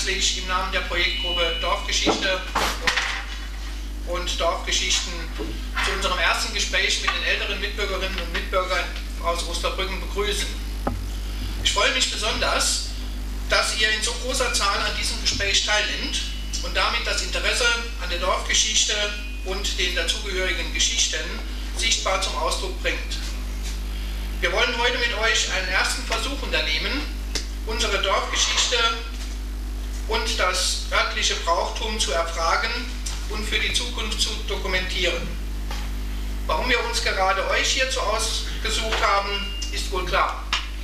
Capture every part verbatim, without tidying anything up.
herzlich im Namen der Projektgruppe Dorfgeschichte und Dorfgeschichten zu unserem ersten Gespräch mit den älteren Mitbürgerinnen und Mitbürgern aus Osterbrücken begrüßen. Ich freue mich besonders, dass ihr in so großer Zahl an diesem Gespräch teilnimmt und damit das Interesse an der Dorfgeschichte und den dazugehörigen Geschichten sichtbar zum Ausdruck bringt. Wir wollen heute mit euch einen ersten Versuch unternehmen, unsere Dorfgeschichte und das örtliche Brauchtum zu erfragen und für die Zukunft zu dokumentieren. Warum wir uns gerade euch hierzu ausgesucht haben, ist wohl klar.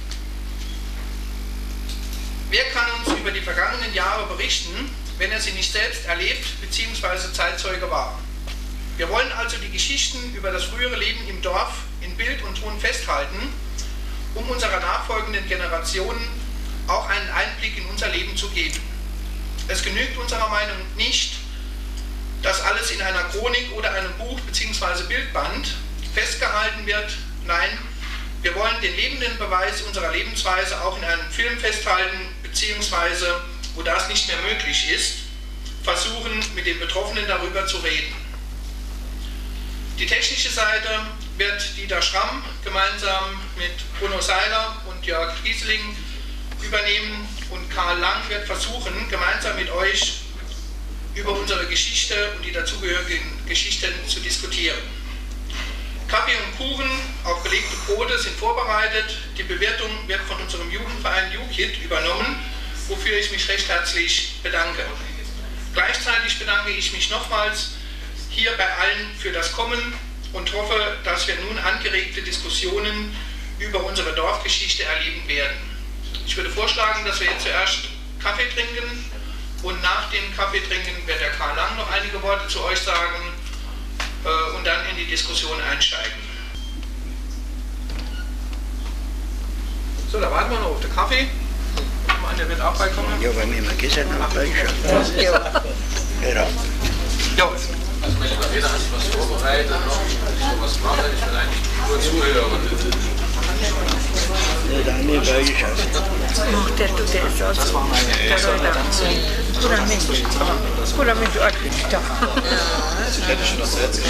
Wer kann uns über die vergangenen Jahre berichten, wenn er sie nicht selbst erlebt bzw. Zeitzeuge war? Wir wollen also die Geschichten über das frühere Leben im Dorf in Bild und Ton festhalten, um unserer nachfolgenden Generationen auch einen Einblick in unser Leben zu geben. Es genügt unserer Meinung nach nicht, dass alles in einer Chronik oder einem Buch bzw. Bildband festgehalten wird. Nein, wir wollen den lebenden Beweis unserer Lebensweise auch in einem Film festhalten, beziehungsweise, wo das nicht mehr möglich ist, versuchen, mit den Betroffenen darüber zu reden. Die technische Seite wird Dieter Schramm gemeinsam mit Bruno Seiler und Jörg Giesling übernehmen und Karl Lang wird versuchen, gemeinsam mit euch über unsere Geschichte und die dazugehörigen Geschichten zu diskutieren. Kaffee und Kuchen, auch belegte Brote sind vorbereitet. Die Bewertung wird von unserem Jugendverein YouKid übernommen, wofür ich mich recht herzlich bedanke. Gleichzeitig bedanke ich mich nochmals hier bei allen für das Kommen und hoffe, dass wir nun angeregte Diskussionen über unsere Dorfgeschichte erleben werden. Ich würde vorschlagen, dass wir jetzt zuerst Kaffee trinken und nach dem Kaffee trinken wird der Karl Lang noch einige Worte zu euch sagen äh, und dann in die Diskussion einsteigen. So, da warten wir noch auf den Kaffee. Der wird auch beikommen. Ja, bei mir mal gestern noch bei schon. Ja. Ja. Ja. Also mein lieber Peter, hast du was vorbereitet noch? Hast du was gemacht? Ich will eigentlich nur zuhören. Ja, da haben wir bei geschafft. Ach, der tut der ist aus. Das war meine Puramente. Puramente ordentlich da. Ich hätte schon das Herz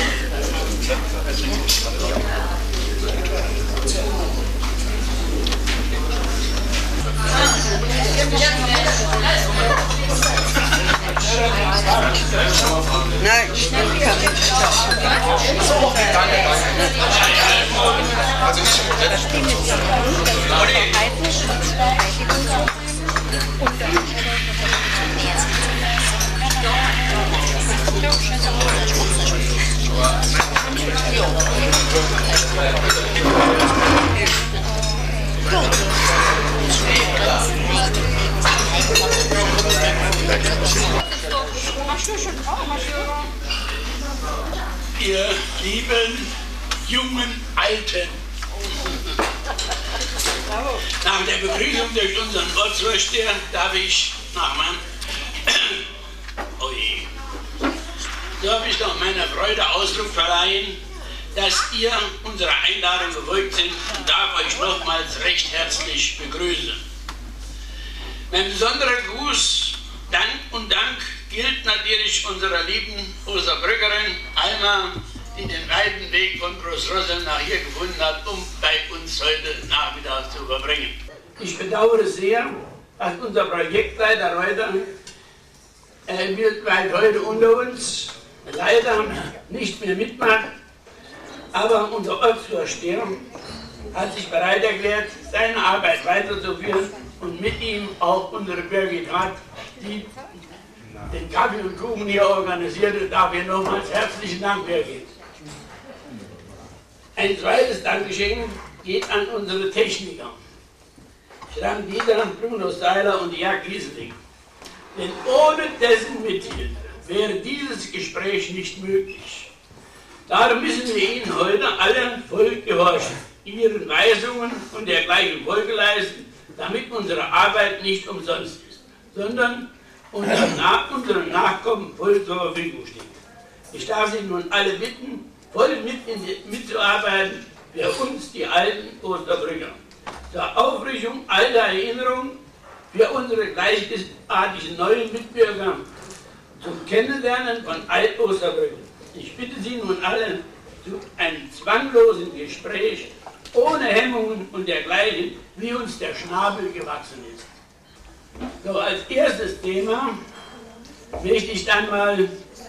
Nein, ich kann nicht. Also nicht im Modell. Ihr lieben, jungen, alten. Nach der Begrüßung durch unseren Ortsvorsteher darf ich nachmachen. Oje. So habe ich doch meiner Freude Ausdruck verleihen, dass ihr unserer Einladung gefolgt sind und darf euch nochmals recht herzlich begrüßen. Mein besonderer Gruß, Dank und Dank gilt natürlich unserer lieben Osterbrückerin Alma, die den weiten Weg von Großrossum nach hier gefunden hat, um bei uns heute Nachmittag zu verbringen. Ich bedauere sehr, dass unser Projektleiter Reuter äh, wird weit heute unter uns leider nicht mehr mitmacht, aber unser Ortsvorsteher hat sich bereit erklärt, seine Arbeit weiterzuführen und mit ihm auch unsere Birgit Rath, die den Kaffee und Kuchen hier organisierte. Dafür nochmals herzlichen Dank, Birgit. Ein zweites Dankeschön geht an unsere Techniker. Ich danke Dieter, Bruno Seiler und Jörg Giesling. Denn ohne dessen Mithilfe wäre dieses Gespräch nicht möglich. Darum müssen wir Ihnen heute allen voll gehorchen, Ihren Weisungen und dergleichen Folge leisten, damit unsere Arbeit nicht umsonst ist, sondern unseren, Nach unseren Nachkommen voll zur Verfügung steht. Ich darf Sie nun alle bitten, voll mit in die, mitzuarbeiten für uns, die alten Osterbrücker, zur Auffrischung alter Erinnerungen für unsere gleichartigen neuen Mitbürger zum Kennenlernen von Alt-Osterbrücken. Ich bitte Sie nun alle zu einem zwanglosen Gespräch, ohne Hemmungen und dergleichen, wie uns der Schnabel gewachsen ist. So, als erstes Thema möchte ich dann mal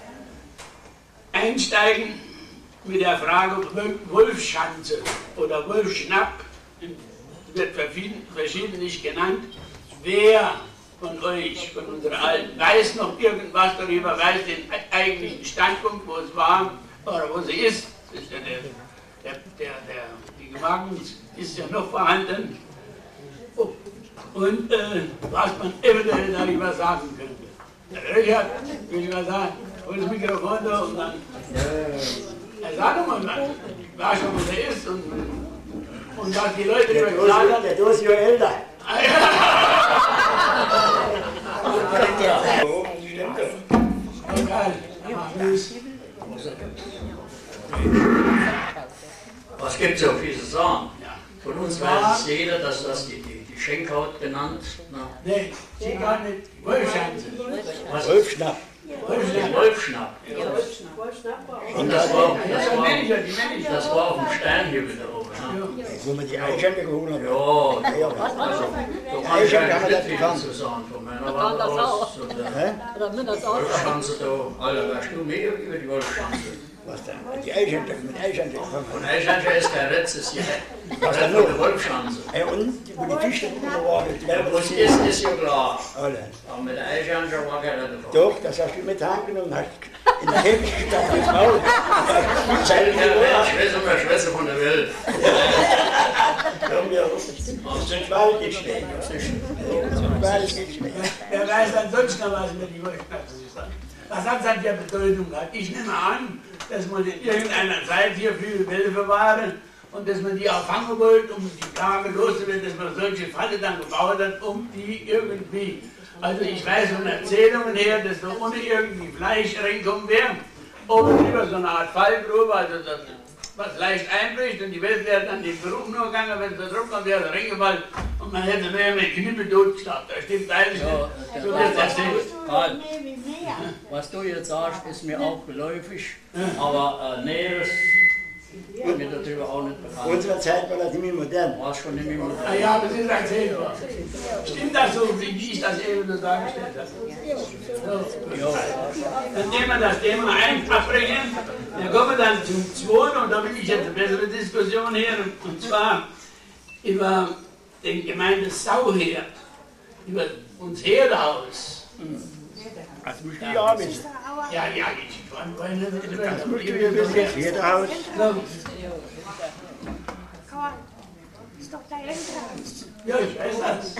einsteigen mit der Frage Wolfschanze oder Wolfschnapp, wird verschiedentlich genannt. Wer von euch, von unseren Alten, weiß noch irgendwas darüber, weiß den eigentlichen Standpunkt, wo es war oder wo sie ist? Das ist ja der, der, der, der, die Gemarkung ist ja noch vorhanden. Oh. Und äh, was man eventuell darüber sagen könnte. Der Richard, will ich mal sagen, hol das Mikrofon da und dann. Er sagt doch mal, ich weiß schon, wo der ist und, und was die Leute darüber gesagt haben. Der ist ja älter. Was gibt es auf diese Sachen? Von uns weiß es jeder, dass das die, die, die Schenkhaut genannt. Nein, Schenkhaut nicht. Wolfschanze. Wolfschnapp. Wolfschnapp. Wolfschnapp. Und das war, das war, das war auf dem Sternhügel da oben. Ne? Wo man die Eichhörnchen geholt hat. Ja, Ja, also, die da kann ich Eichhörnchen haben wir nicht das viel gefangen. zu sagen von meiner kann Warte das aus. auch. Und, äh, Hä? Oder mir das auch. Wolfschanze da, Alter, weißt du mehr über die Wolfschanze? Was denn? Die Eichhörnchen, mit Eichhörnchen gefangen. Und Eichhörnchen ist kein letztes Jahr. Was Das denn ist nur noch? die Wolfschanze. Hey, und wo die Fische drüber waren, die Ja, werden was ist, ist ja klar. alle. Aber mit der Eichhörnchen war keiner davon. Doch, das hast du mit Hand genommen, hast in den Käfig gesteckt, ins Maul. Ja, Schwester und Schwester von der Welt. Komm, wir aus dem Wald geht's nicht. Aus dem Wald geht's nicht. Wer weiß dann sonst noch was über die Wolfschanze zu sagen? Was hat das für Bedeutung gehabt? Ich nehme an, dass man in irgendeiner Zeit hier viele Wölfe waren und dass man die auch fangen wollte, um die Plage loszuwerden, dass man solche Falle dann gebaut hat, um die irgendwie. Also ich weiß von Erzählungen her, dass da ohne irgendwie Fleisch reinkommen wäre, oben über so eine Art Fallgrube, also das, was leicht einbricht und die Welt wäre dann den Geruch nur gegangen, wenn es da drauf kommt, wäre es reingefallen und man hätte mehr mit Knippe totgestappt. Da stimmt eigentlich Ja, nicht. So wird es erzählt. Karl, was du jetzt sagst, ist mir auch geläufig, aber äh, Näheres ist mir darüber auch nicht bekannt. Unserer Zeit war das nicht mehr modern. War schon nicht mehr modern. Ah ja, das ist erzählbar. Stimmt das so, wie ich das eben so dargestellt habe? So. Dann nehmen wir das Thema eins abbrechen. Dann kommen wir dann zum zweiten und da will ich jetzt eine bessere Diskussion her. Und zwar über den Gemeinde Sauherd, über uns Herdehaus. Das musst du ja wissen. Ja, ja, ich kann meine. Das musst du ja wissen. Jeder Haus. Ist doch dein Elternhaus. Ja, ich weiß das.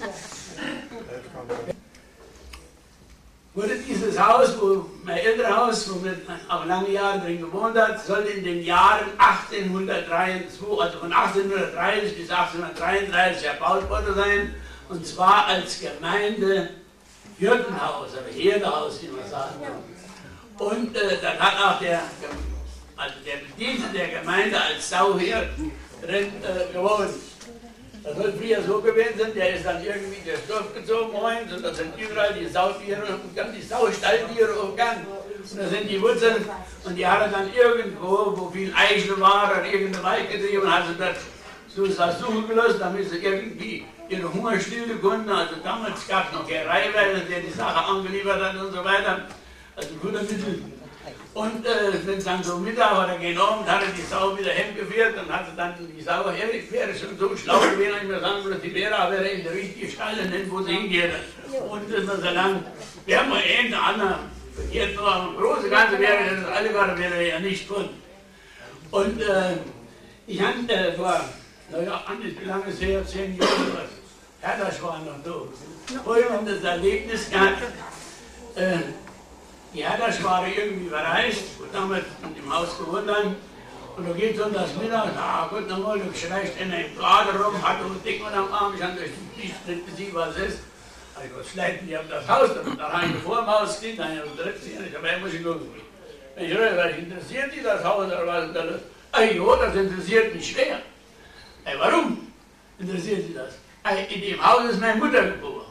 Wurde dieses Haus, wo mein Elternhaus, wo wir auch lange Jahre drin gewohnt hat, soll in den Jahren achtzehnhundertdreiundzwanzig, also von achtzehnhundertdreißig bis achtzehnhundertdreiunddreißig erbaut worden sein, und zwar als Gemeinde Hirtenhaus oder Herdehaus, wie man sagen kann. Und äh, dann hat auch der, also der Bedienste der Gemeinde als Sauhirt drin äh, gewohnt. Das soll früher so gewesen sein, der ist dann irgendwie durchs Dorf gezogen morgens und da sind überall die Sautiere und die Saustalltiere umgegangen. Und da sind die Wurzeln und die hat er dann irgendwo, wo viel Eichel war, oder irgendeine Wald getrieben und hat sie das so das suchen gelassen, damit sie irgendwie ihre Hunger stillen konnten. Also damals gab es noch keine Reihweise, der die Sache angeliefert hat und so weiter. Also Futtermittel. Und äh, wenn es dann so Mittag oder genommen, hat er die Sau wieder heimgeführt und hat sie dann die Sau hergeführt. Ich wäre schon so schlau gewesen, ich mir sagen würde, die Vera wäre in der richtigen Stelle, nicht wo sie hingeht. Und äh, so lang, wir haben mal einen anderen, jetzt noch eine große Ganze wäre, das alle gerade wäre ja nicht von. Und äh, ich hatte äh, vor, naja, wie lange ist her, zehn Jahre was, ja, das war noch so, folgendes Erlebnis gehabt. Äh, Die Herder waren irgendwie verreist und damals im Haus gewohnt haben. Und da geht es um das Mittag, na gut, nochmal, du schreist in einem Laden rum, hat einen Dick am Arm, ich habe durch die Tisch nicht gesehen, was es ist. Also was schleiten die auf das Haus, da rein vor dem Haus steht, dann habe ich direkt gesehen, ich habe immer schon los. Wenn ich höre, was interessiert die das Haus oder was? Da, ah jo, das interessiert mich schwer. Ey, warum interessiert sie das? Ey, in dem Haus ist meine Mutter geboren.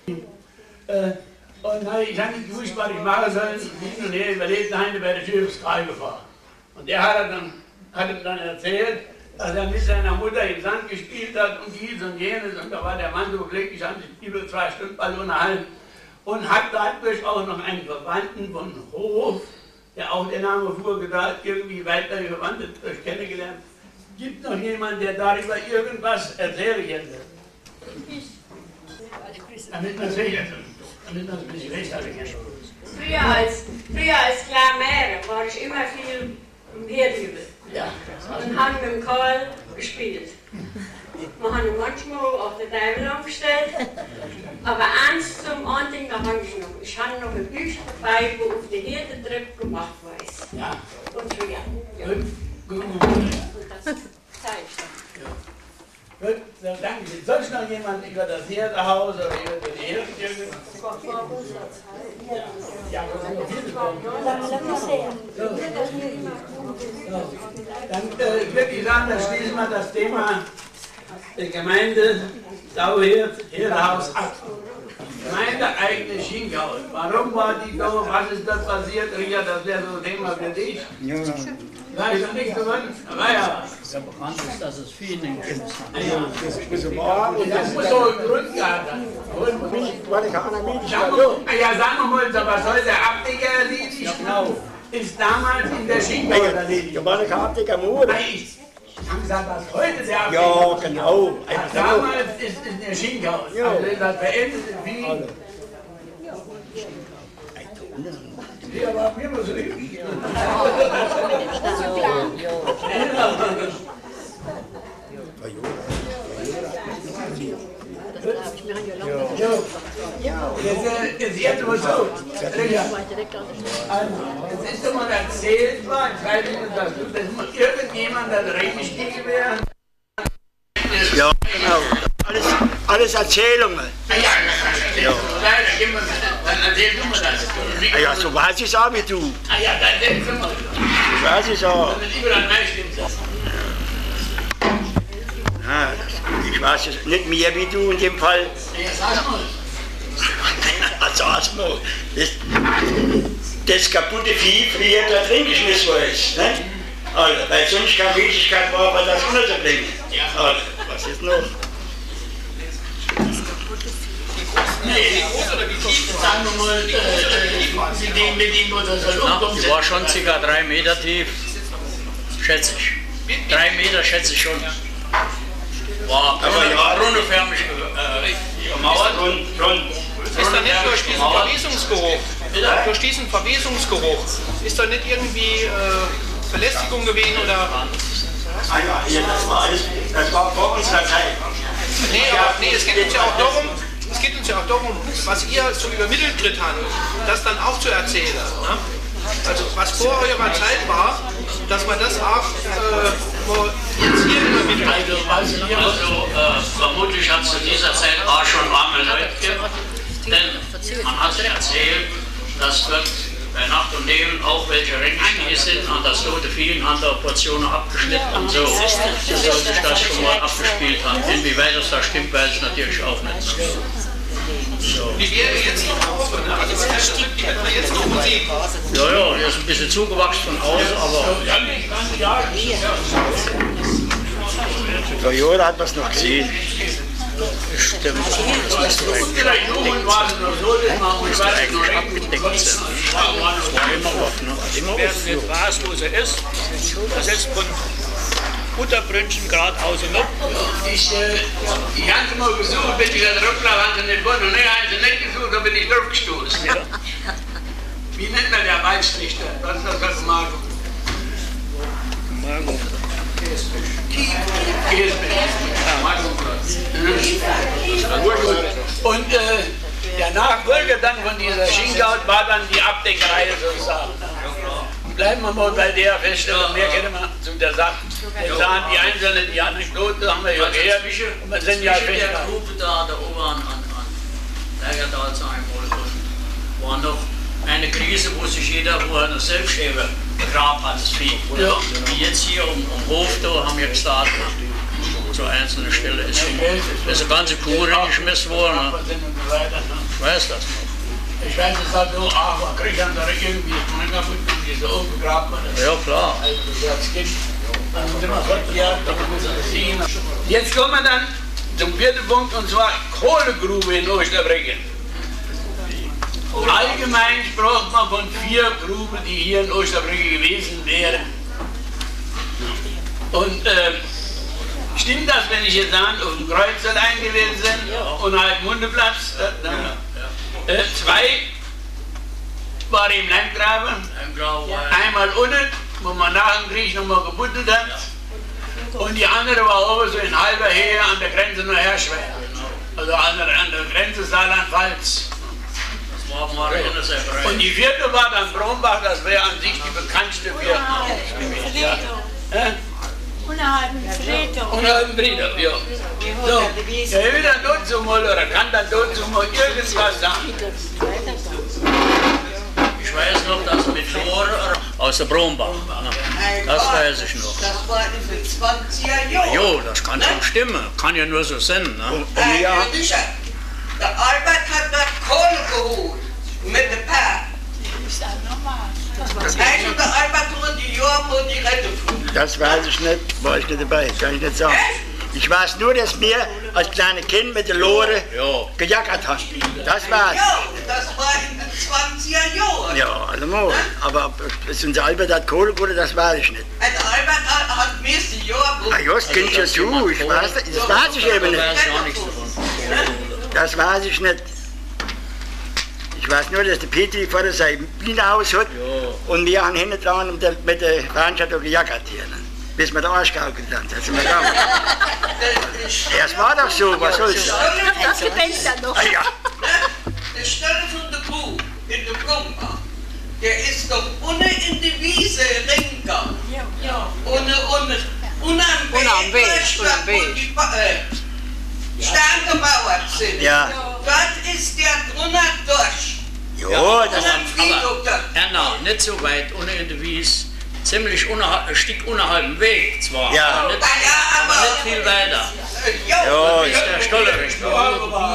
Äh, und na, ich habe nicht gewusst, was ich machen soll. Hin und her überlegt, nein, bei der Tür aufs Grab gefahren. Und der hat, dann, hat ihm dann erzählt, dass er mit seiner Mutter im Sand gespielt hat und dies und jenes. Und da war der Mann so glücklich, haben sich über zwei Stunden bald unterhalten. Und hat dadurch auch noch einen Verwandten von Hof, der auch der Name vorgesagt, irgendwie weiter verwandt ist, kennengelernt. Gibt noch jemand, der darüber irgendwas erzählen könnte? Damit man es sicher damit man es ein bisschen recht hat. Früher als, früher als Klarmäre war ich immer viel im Herdübel. Ja. Und haben mit dem Karl gespielt. Wir haben ihn manchmal auf der Teufel umgestellt. Aber eins zum anderen, da habe ich noch. Ich habe noch ein Büchlein dabei, wo auf der Herdendruck gemacht weiß. Ja. Und früher. Ja. Gut, gut, gut. Und das zeige ich dann. Ja. Gut, dann danke ich. Soll ich noch jemand über das Herdenhaus oder über die Herde? Ja, das ist noch viel gekommen. Dann äh, würde ich sagen, dann schließen wir das Thema der Gemeinde Dauherd, Herdenhaus ab. Gemeinde eigene Schiengaul. Warum war die da? Was ist da passiert? Ria, das wäre so ein Thema für dich. Ja. Da ist noch nichts gewonnen. Aber ja. Ja, bekannt ist, dass es viel nicht ist. Ja, das muss so einen Grund gehabt haben. Ja, sagen wir mal, was soll der Abdecker erledigt? Genau. Ist damals in der Schiengaul erledigt. Da war eine Abdecker Mauer. Ich habe gesagt, was heute der Abdecker. Ja, genau. Damals ist in der Schiengaul. Also das beendet wie. Ja, aber mir muss reden. Jetzt jetzt mal so. Es ist doch mal erzählt worden, ich weiß nicht, dass du das mal irgendjemand das richtig wäre. Ja, genau. Alles, alles Erzählungen. Ja, ja. Dann erzähl du mal das. Ja, so weiß ich es auch wie du. Ah ja, dann erzähl du mal. So weiß ich es auch. Dann lieber dann mehr stimmt das. Ja, das, ich weiß es nicht mehr wie du in dem Fall. Ja, sag mal. Sag mal. Das, das kaputte Vieh früher da drin geschmissen worden ist. Ne? Also, weil sonst keine Möglichkeit war, was das unterzubringen. Also, was ist noch? Nee, die große oder die tiefe, sagen wir mal, äh, mit dem, mit dem, wo das soll umkommen. Die war schon ca. drei Meter tief, schätze ich. Drei Meter schätze ich schon. War brunnenförmig äh, gemauert. Und schon. Ist da nicht durch diesen Verwesungsgeruch, durch diesen Verwesungsgeruch, ist da nicht irgendwie äh, Belästigung gewesen oder? Ah ja, hier, das war alles, das war vor unserer Zeit. Nee, aber nee, es geht uns ja auch darum, es geht uns ja auch darum, was ihr so übermittelt kriegt habt, das dann auch zu erzählen. Ne? Also was vor eurer Zeit war, dass man das auch äh, jetzt hier übermittelt. Also, also äh, vermutlich hat es zu dieser Zeit auch schon arme Leute gegeben, denn man hat sich erzählt, dass dort bei Nacht und Nebel auch welche Ränke sind und das tote Vieh haben da Portionen abgeschnitten und so. So soll sich das schon mal abgespielt haben. Inwieweit das da stimmt, weiß ich natürlich auch nicht. So. Die wäre jetzt noch offen, ne? Also das Stück, die hätten wir jetzt noch gesehen. Ja, ja, die ist ein bisschen zugewachsen von außen, aber... Vor Jahren hat man es noch gesehen. Stimmt. Das ist eigentlich abgedeckt sind. Das war immer was, ne? Immer was. Nicht weiß, wo sie ist. Das ist von Butterbrötchen gerade aus und ab. Ich, äh, ich habe mal gesucht, wenn ich das Rücklauf hatte, nicht gefunden. Und ich habe sie nicht gesucht, da bin ich draufgestoßen. Ja. Wie nennt man der Waldstrichter? Was ist das für ein Magen? Magen. Und äh, der Nachfolger dann von dieser Schiengaut war dann die Abdeckerei sozusagen. Bleiben wir mal bei der Feststellung, mehr kennen wir zu der Sache. Wir sahen die einzelnen, die Anekdoten haben wir ja gehört. Und wir sind ja der Gruppe da, da oben an, an, an Bergertal, sagen wir mal, war noch eine Krise, wo sich jeder, wo er eine Selbststäbe begraben hat, das Vieh. Ja. Wie jetzt hier um, um Hof, da haben wir gestartet. Zur einzelnen Stelle ist, ist eine ganze Kuh reingeschmissen worden. Ich weiß das noch. Ich weiß es halt so, ach, man kriegt dann da irgendwie mein kaputt und die so umgegraben. Ja, klar. Also, das Kind. Dann sind wir fünf Jahre, dann muss man das sehen. Jetzt kommen wir dann zum vierten Punkt, und zwar Kohlegrube in Osterbrücken. Allgemein sprach man von vier Gruben, die hier in Osterbrücken gewesen wären. Und äh, stimmt das, wenn ich jetzt an auf dem Kreuz allein gewesen bin und halt Mundeplatz? Äh, äh, zwei war im Landgraben, einmal unten, wo man nach dem Krieg nochmal gebuddelt hat, und die andere war oben so in halber Höhe an der Grenze nur Herschweiz, also an der, an der Grenze Saarland-Pfalz. Und die vierte war dann Brombach, das wäre an sich die bekannteste vierte. Ja. Äh? Unerhalb dem Friedhof. Unerhalb dem Friedhof, ja. So, er will dann dort so mal, oder kann dann dort so mal irgendwas sagen. Ich weiß noch, dass mit Lore aus der Brombach, das weiß ich noch. Das war in den zwanziger Jahren. Jo, das kann schon stimmen, kann ja nur so sein. Ne? Äh, ja. Der Albert hat da Kohle geholt, mit dem Paar. Also der Albert wurde die Jahre vor die Retteflug. Das weiß ich nicht, war ich nicht dabei, kann ich nicht sagen. Ich weiß nur, dass wir als kleine Kind mit der Lore gejackert haben. Das war's. Ja, das war in den zwanziger Jahren. Ja, allemal. Aber dass unser Albert hat Kohle geholt, das weiß ich nicht. Der Albert hat, hat mir die Jahre... Ah ja, das kennst du ja zu, ich weiß, das weiß ich eben nicht. Das weiß ich nicht. Ich weiß nur, dass der Petri vor der sein Bienenhaus hat und wir haben hinten dran mit der, mit der Veranstaltung gejackert hier. Ne? Bis wir den Arsch gehalten haben. Das sind wir gegangen. Ja, es war doch so, was soll's. Das gedenkt er noch. Ah, ja. Der Stelle von der Kuh in der Brombach, der ist doch ohne in die Wiese reingegangen. Ohne, ohne, ohne am Weg, statt wo die äh, Steine gemauert sind. Ja. Dort ist der drunter durch. Ja, das aber, Erna, nicht so weit ohne in der Wies, ziemlich unterhalb, ein Stück unterhalb dem Weg zwar, ja. aber, nicht, ja, aber, aber nicht viel weiter. Ja, ja, ist der Stolle recht. Ja.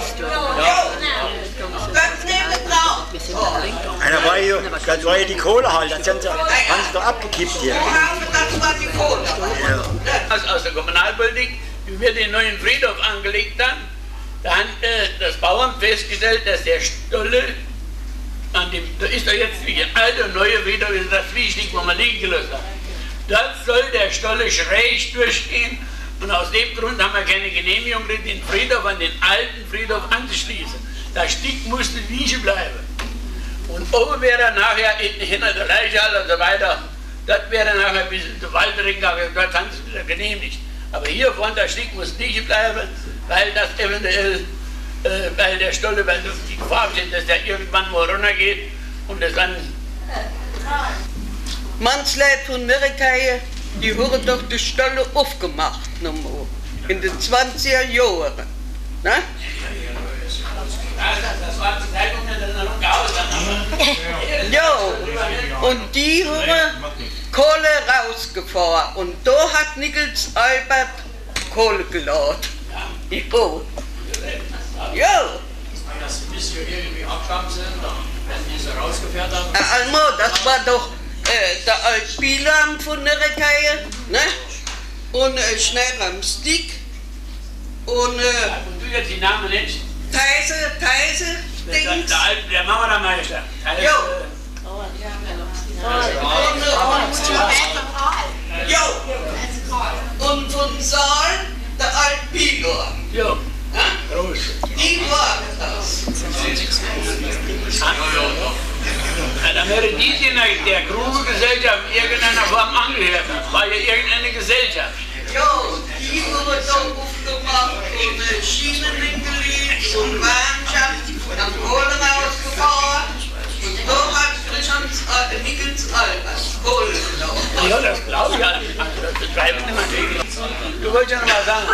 Das nehmen drauf. Da war ja, das war ja die Kohle halt, das haben sie, haben sie doch abgekippt hier. Das war die Kohle. Ja. Aus, aus der Kommunalpolitik, wie wir den neuen Friedhof angelegt haben, da hat äh, das Bauamt festgestellt, dass der Stolle, an dem, da ist doch jetzt wie ein alter neue Friedhof, ist das Fließstück, wo man liegen gelassen hat. Dort soll der Stolle schräg durchgehen, und aus dem Grund haben wir keine Genehmigung, den Friedhof an den alten Friedhof anzuschließen. Das Stück musste liegen bleiben. Und oben wäre nachher hinter der Leichenhalle und so weiter, das wäre nachher bis in den Waldring gegangen, dort haben sie es wieder genehmigt. Aber hier vorne, das Stück muss liegen bleiben, weil das eventuell, äh, weil der Stolle, weil die Gefahr besteht, dass der irgendwann mal runtergeht und das dann... Manche Leute von Amerika, die haben doch die Stolle aufgemacht, nochmal, in den zwanziger Jahren. Ne? Das war zur Zeit, wo wir dann noch gehauen haben. Ja, und die haben Kohle rausgefahren und da hat Nickels Albert Kohle geladen. Die Boot. Ja. Das müsste irgendwie abgestammt sein, wenn die so rausgefährt haben. Also, das war doch äh, der Altbilam von der Reihe, ne? Und äh, schnell am Stick. Und, äh, und du jetzt die Namen nicht? Teise, Teise, Der, der, der, Alte, der Mauermeister. Jo. Jo. Und von Saal der Altbilam. Jo. Groß. Die waren das. Dann wäre die in der Grubegesellschaft irgendeiner Form angehört. War ja irgendeine Gesellschaft. Ja, die wurde dann aufgemacht und Schienen hingelegt und Warnschaft und dann Kohle rausgefahren. Und da hat Frischans äh, Nickels Albers Kohle gelaufen. Ja, das glaube ich ja. Das betreibt niemand. Du wolltest ja noch mal sagen.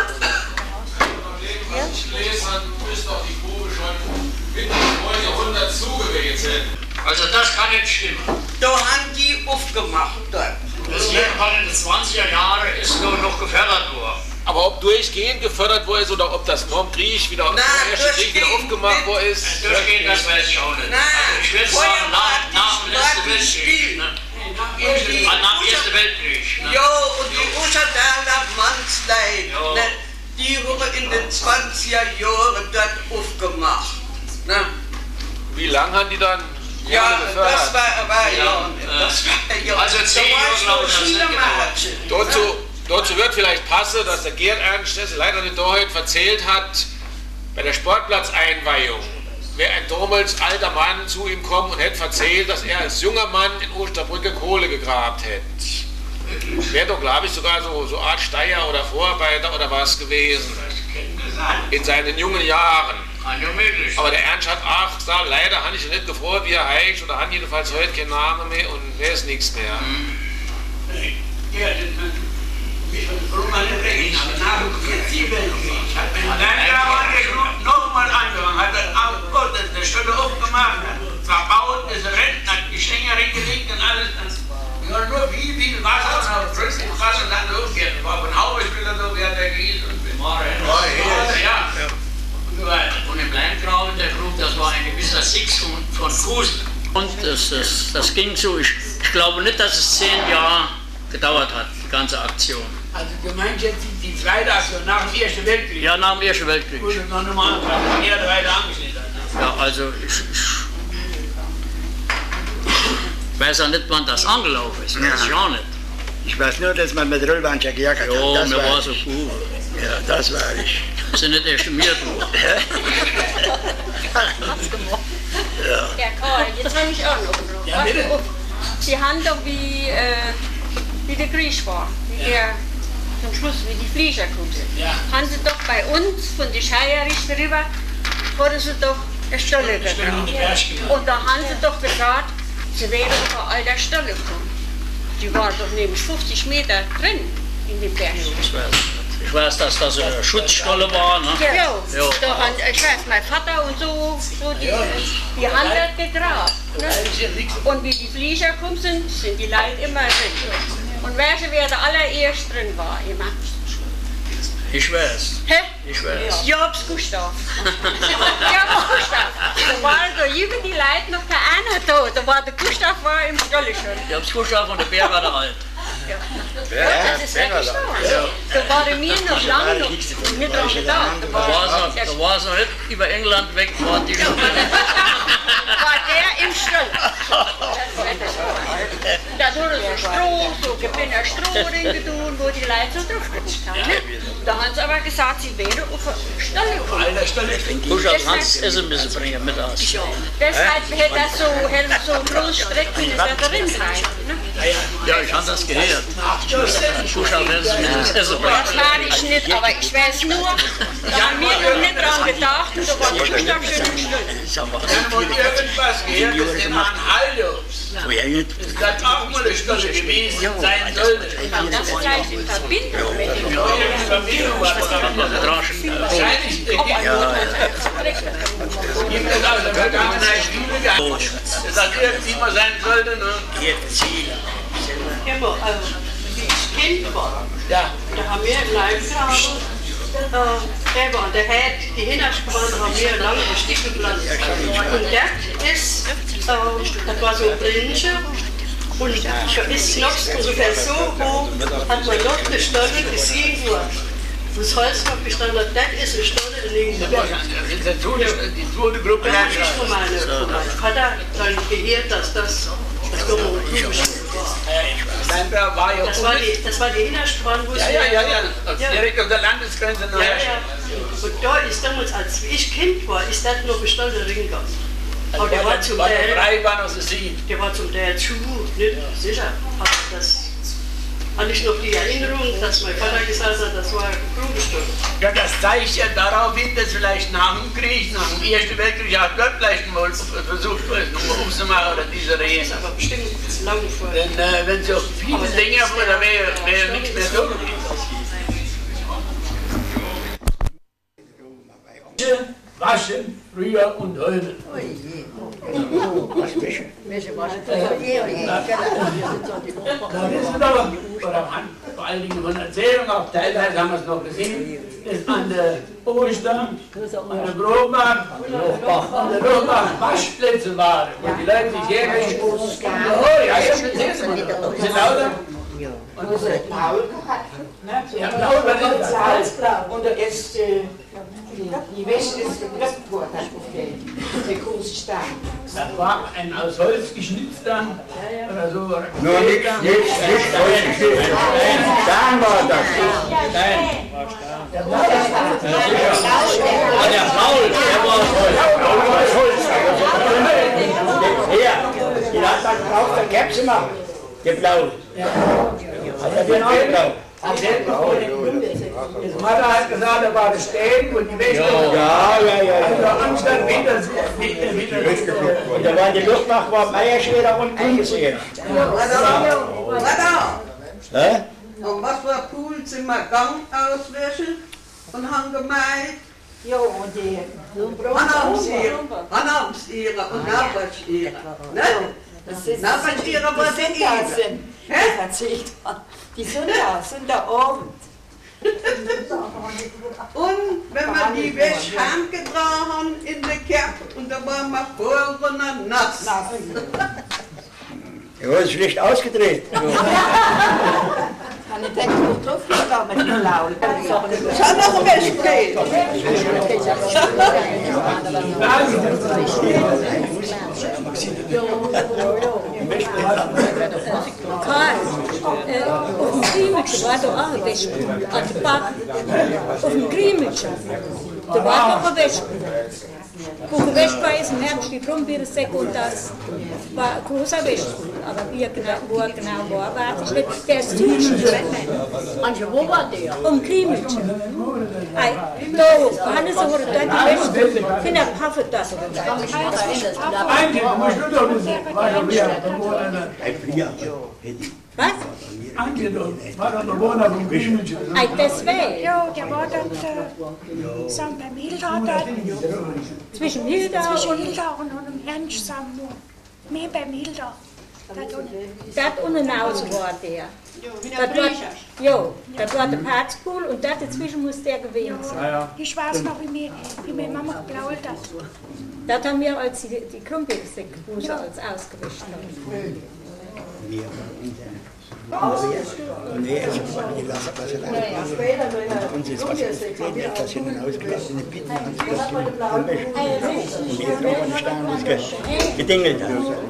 Ich lese, dann ist doch die Grube schon mit dem neuen Jahrhundert zu gewesen. Also das kann nicht stimmen. Da haben die aufgemacht dort. Das jedenfalls in den zwanziger Jahren ist nur noch gefördert worden. Aber ob durchgehend gefördert worden ist oder ob das nur im Krieg wieder, Na, im Ersten Krieg wieder aufgemacht worden ist. Durchgehend, das weiß ich auch nicht. Na, Also ich würde sagen, nach, nach dem Ersten Weltkrieg. Ne? Die, Nach dem Ersten Weltkrieg. Ne? jo, und die Uschadaler Mannslein, ne, die wurden in den zwanziger Jahren dort aufgemacht. Ne? Wie lange haben die dann Ja, gefördert? das war, war ja, Ja, das war ja. also zehn Da war Jahre, ich glaube noch ich, das Schüler nicht machen. Dazu, dazu wird vielleicht passen, dass der Gerd Ernst das leider nicht heute erzählt hat, bei der Sportplatzeinweihung wäre ein damals alter Mann zu ihm gekommen und hätte erzählt, dass er als junger Mann in Osterbrücke Kohle gegrabt hätte. Wäre doch, glaube ich, sogar so, so Art Steier oder Vorarbeiter oder was gewesen. In seinen jungen Jahren. Aber der Ernst hat auch gesagt, leider habe ich ihn nicht gefreut, wie er heißt, oder hat jedenfalls heute keinen Namen mehr und wer ist nichts mehr. Ja, nochmal angefangen, hat er eine Stunde aufgemacht, verbaut, ist Rentner, hat die Stänger hingelegt und alles. Ja, nur viel, viel Wasser und flüssig Wasser und dann umgehen. War von Haubespieler so, wie hat er gießt und bin ja. Und so weiter. Und im Leingraben, der Grub, das war ein gewisser Six von Fuß. Und das, das, das ging so, ich, ich glaube nicht, dass es zehn Jahre gedauert hat, die ganze Aktion. Also du meinst jetzt die, die zweite Aktion nach dem Ersten Weltkrieg? Ja, nach dem Ersten Weltkrieg. Wurde noch nochmal angefangen, eher weiter angeschnitten. Ja, also ich, ich, ich weiß ja nicht, wann das angelaufen ist, weiß ich auch nicht. Ich weiß nur, dass man mit Rollwanscher gejagt hat. Ja, das mir war war so gut. Ja, das war ich. Das sind nicht erst mir gut. Ja. Ja, Karl, jetzt habe ich auch noch drauf. Ja, bitte. Sie haben doch wie, äh, wie der Krieg war, wie der zum Schluss, wie die Flieger gekommen sind. Ja. Haben sie doch bei uns, von der Scheierrichter rüber, wurden sie doch eine Stolle gebracht. Und da haben sie doch gesagt, sie wären vor all der Stolle gekommen. Die war doch nämlich fünfzig Meter drin in dem Berg. Ich weiß, ich weiß, dass das eine Schutzstolle war. Ne? Ja, ja. Ja. Da haben, ich weiß, mein Vater und so, so die, die haben das gegraben. Ne? Und wie die Flieger gekommen sind, sind die Leute immer drin. Und weißt du, wer der allererst drin war immer? Ich weiß. Hä? Ich weiß. Jobs Gustav. Jobs Gustav. Da waren da über die Leute noch keiner da. Da war der Gustav war im Stolle schon. Jobs Gustav und der Bär war der Alt. Ja. Ja, das ist wirklich so. Ja. Da waren wir noch lange noch nicht dran gedacht. Da war es noch, da war es noch nicht über England weg, war die schon. War der im Stall. Da wurde so Stroh, so Gewinner Stroh rein, wo die Leute so drauf geguckt haben. Ne? Da haben sie aber gesagt, sie wären auf der Stolle gekommen. Gustav Hans Essen müssen bringen mit aus. Deshalb hätte das so, hätte so groß streckt, wie das da drin sein. Ne? Ja, ich habe das gehört. Gustav Essen müssen Essen bringen. Das war ich nicht, aber ich weiß nur, da haben wir noch nicht dran gedacht, und da war der Gustav schön im Stall. Dann wurde irgendwas gehört, das den Herrn Haldo. Das auch mal eine Stolle gewesen sein sollte. Das ist vielleicht in Verbindung mit dem In Verbindung war das wahrscheinlich. Gibt es aus der Vergangenheit Schule gehabt, dass irgendwie mal sein sollte. Ne? Immer, also, wie ich Kind war, Ja. da haben wir im Leibgraben, äh, der war, der hat die Hinterspannung haben wir lange ein Stück gepflanzt. Und der ist, äh, das war so ein Brinche, und da ist noch ungefähr so hoch, hat man noch eine Stolle gesehen, wo das Holz noch gestanden hat, das ist eine Stolle in den Berg. Die zweite Gruppe. Ja, ich von meinem Vater dann gehört, dass das das dumme Leinberg war ja das war die, das war die Innerspann, wo Ja, ja, ja, ja. Direkt auf der Landesgrenze noch. Ja, ja. Und da ist damals, als ich Kind war, ist das noch bestanden Ringgast. Aber der war zum Teil. Drei war noch so sieben. Der war zum Teil zu, nicht sicher. Aber das hatte ich noch die Erinnerung, dass mein Vater gesagt hat, das war eine Grubenstunde. Ja, das zeigt ja darauf hin, dass vielleicht nach dem Krieg, nach dem Ersten Weltkrieg, auch dort vielleicht mal versucht wird, nochmal umzumachen oder diese Rehe. Das ist aber bestimmt lange vorher. Denn äh, wenn so viele Dinge, da wäre wär nichts mehr so gewesen. Waschen früher und heute. Was Wäsche? Wäsche waschen. Da wissen wir aber, oder vor allen Dingen von Erzählung, auch teilweise haben wir es noch gesehen, ist an der Oster, an der Grobach, an der Grobach Waschplätze waren, wo die Leute sich herwischen. Oh ja, jetzt sehen Sie mal, die sind lauter. Und das ist Paul. Ja, Paul, was ist das? Und er ist, die Wäsche ist gepresst worden auf der Kursstein. Das war ein aus Holz geschnitzter oder so. Nur nichts, nichts, nichts Holz geschnitzt. Stein war das. Stein. Der Paul, der war aus Holz. Hier, die hat man gekauft, der Käpse machen. Geblaut. Hat er den auch geblaut? Das Mutter hat gesagt, er war stehen und die Wäsche. Ja, ja, ja. Also anstatt wieder, wieder, wieder. Und da waren die Luftmacher, war Meierschäder und Kundenschäder. Hä? Und was war Pool, sind wir Gang auswäschen und haben gemeint. Ja, und die Anamsierer, Anamsierer und Nachbarschierer. Ne? Nachbarschierer war die Ehe. Erzählt hat. Die sind da, sind da oben. Und wenn wir die Wäsche heimgetragen haben in der Kerbe und da waren wir vorher nass. Ja, ist schlecht ausgedreht. Kann ich denken, du drauf gekommen mit dem Laul. Ich habe noch ein Wäsche gefehlt. Karl, äh, auf dem Griemitsch war doch auch ein Wäschpool, an der Bach. Auf dem Griemitsch, da war doch ein Wäschpool. Wo gewäscht war, ist im Herbst die Brombeersäcke und das war ein großer Wäschpool. Aber wie er genau, wo er genau war, weiß ich nicht. Der ist zwischen. Manche, wo war der? Um Griemitsch. Ei, da, Hannes, wo er dort die Wäschpool, in der Paffe das. Eigentlich, musst du doch wissen, war doch wieder. Was? Angenommen, war doch der Bewohner von Griemitsch. Ei, deswegen. Ja, der war dort, äh, sagen beim Hildau dort. Zwischen Hildau Zwischen und... Hildau und dem Hensch, sagen wir. Mehr beim Hildau. Dort unten raus war der. Das war, ja, das war der Parzpool und dort dazwischen muss der gewesen sein. Ich weiß noch, wie mir, wie mir Mama geplault hat. Dort haben wir als die, die Krumpelsäckbuße ja. als ausgewischt haben. Und er ist die Wasserklasse lang. Und sie ist Wasserklasse, das hinten ausgelassen, eine Pitten und das Wäsche. Und die ist noch ein Stein, das gedingelt hat.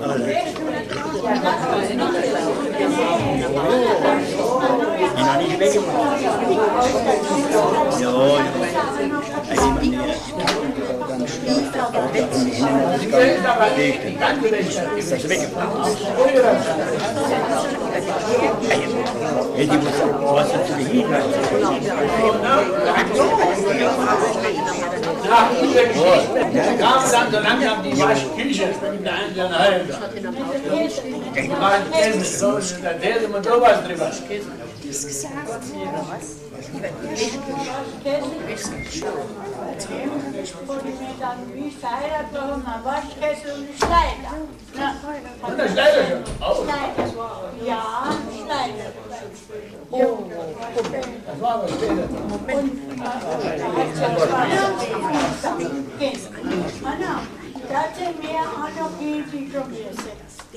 Die noch nicht weggemacht. Ja, ist das weggemacht? Ja, die muss was zu beheben. Kam dann so langsam die Waschküche in der einzelnen Halde. Da war ein Käse, da erzählte man sowas drüber. Das gesagt. Wie Schleider, ein Waschkessel und ein Schleider. Und der Schleider schon? Auch? Ja, Schleider. Oh, das war aber später. Und da sind wir auch noch die Grummelsäcke.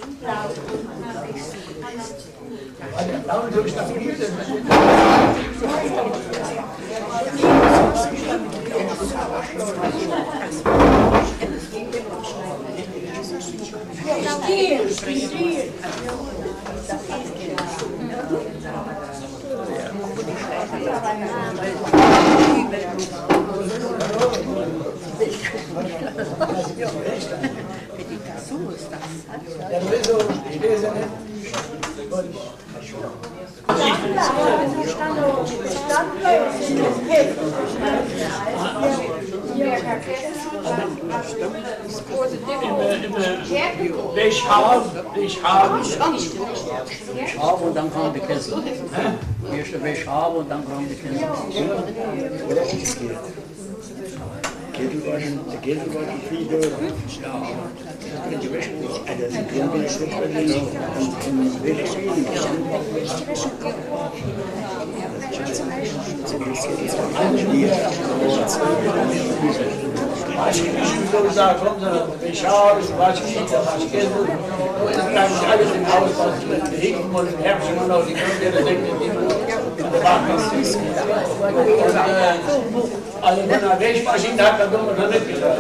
Warum so stabil ist Stil, Stil. Der will so, ich lese nicht. Ich habe, ich habe. Ich habe und dann kam die Kessel. Erst ich habe und dann kam die Kessel. Kittel war schon, der Kittel war schon viel da. Also, die Kinder ist nicht verlegen. Und Wäschespülen. Ich würde sagen, kommen Sie, ich schaue, ich wasche Kita, wasche Käse. Und es bleibt nicht alles im Haus, was ich mit Regen muss. Im Herbst immer noch die Kinder denken, die man also wenn er Wäschmaschine hat, dann kommt man noch nicht gesagt.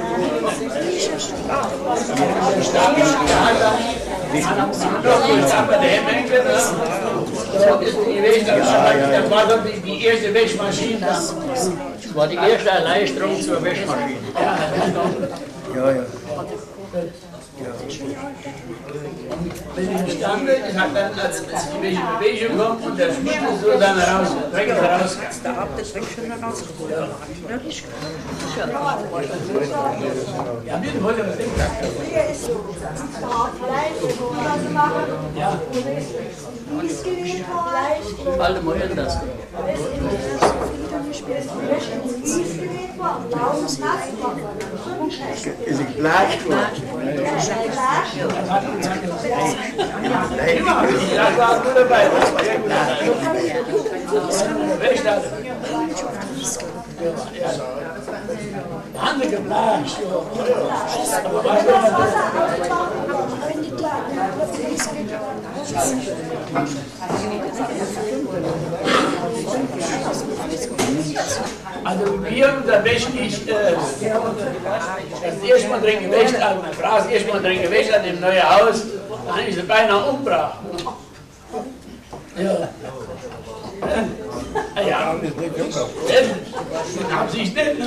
Das war so die erste Wäschmaschine. Das war die erste Erleichterung zur Wäschmaschine. Ja, ja. Wenn ich stand, ich habe dann, als die Wäsche in Bewegung kommt und der Schmied ist so dann raus, Dreck ist raus. Da habt ihr Dreck schon rausgeholt. Ja, die ist Ja, wir wollen das nicht sagen. Ja. Alle Mäulen das. Is het blaas? Ja, war nur dabei. Hande geblasen. Also wir unser Wäsche nicht, äh, das erste Mal drin gewäscht, also meine Frau das erste Mal drin gewäscht hat im neuen Haus, da habe ich sie beinahe umgebracht. Ja. Ah ja, mit Absicht nicht.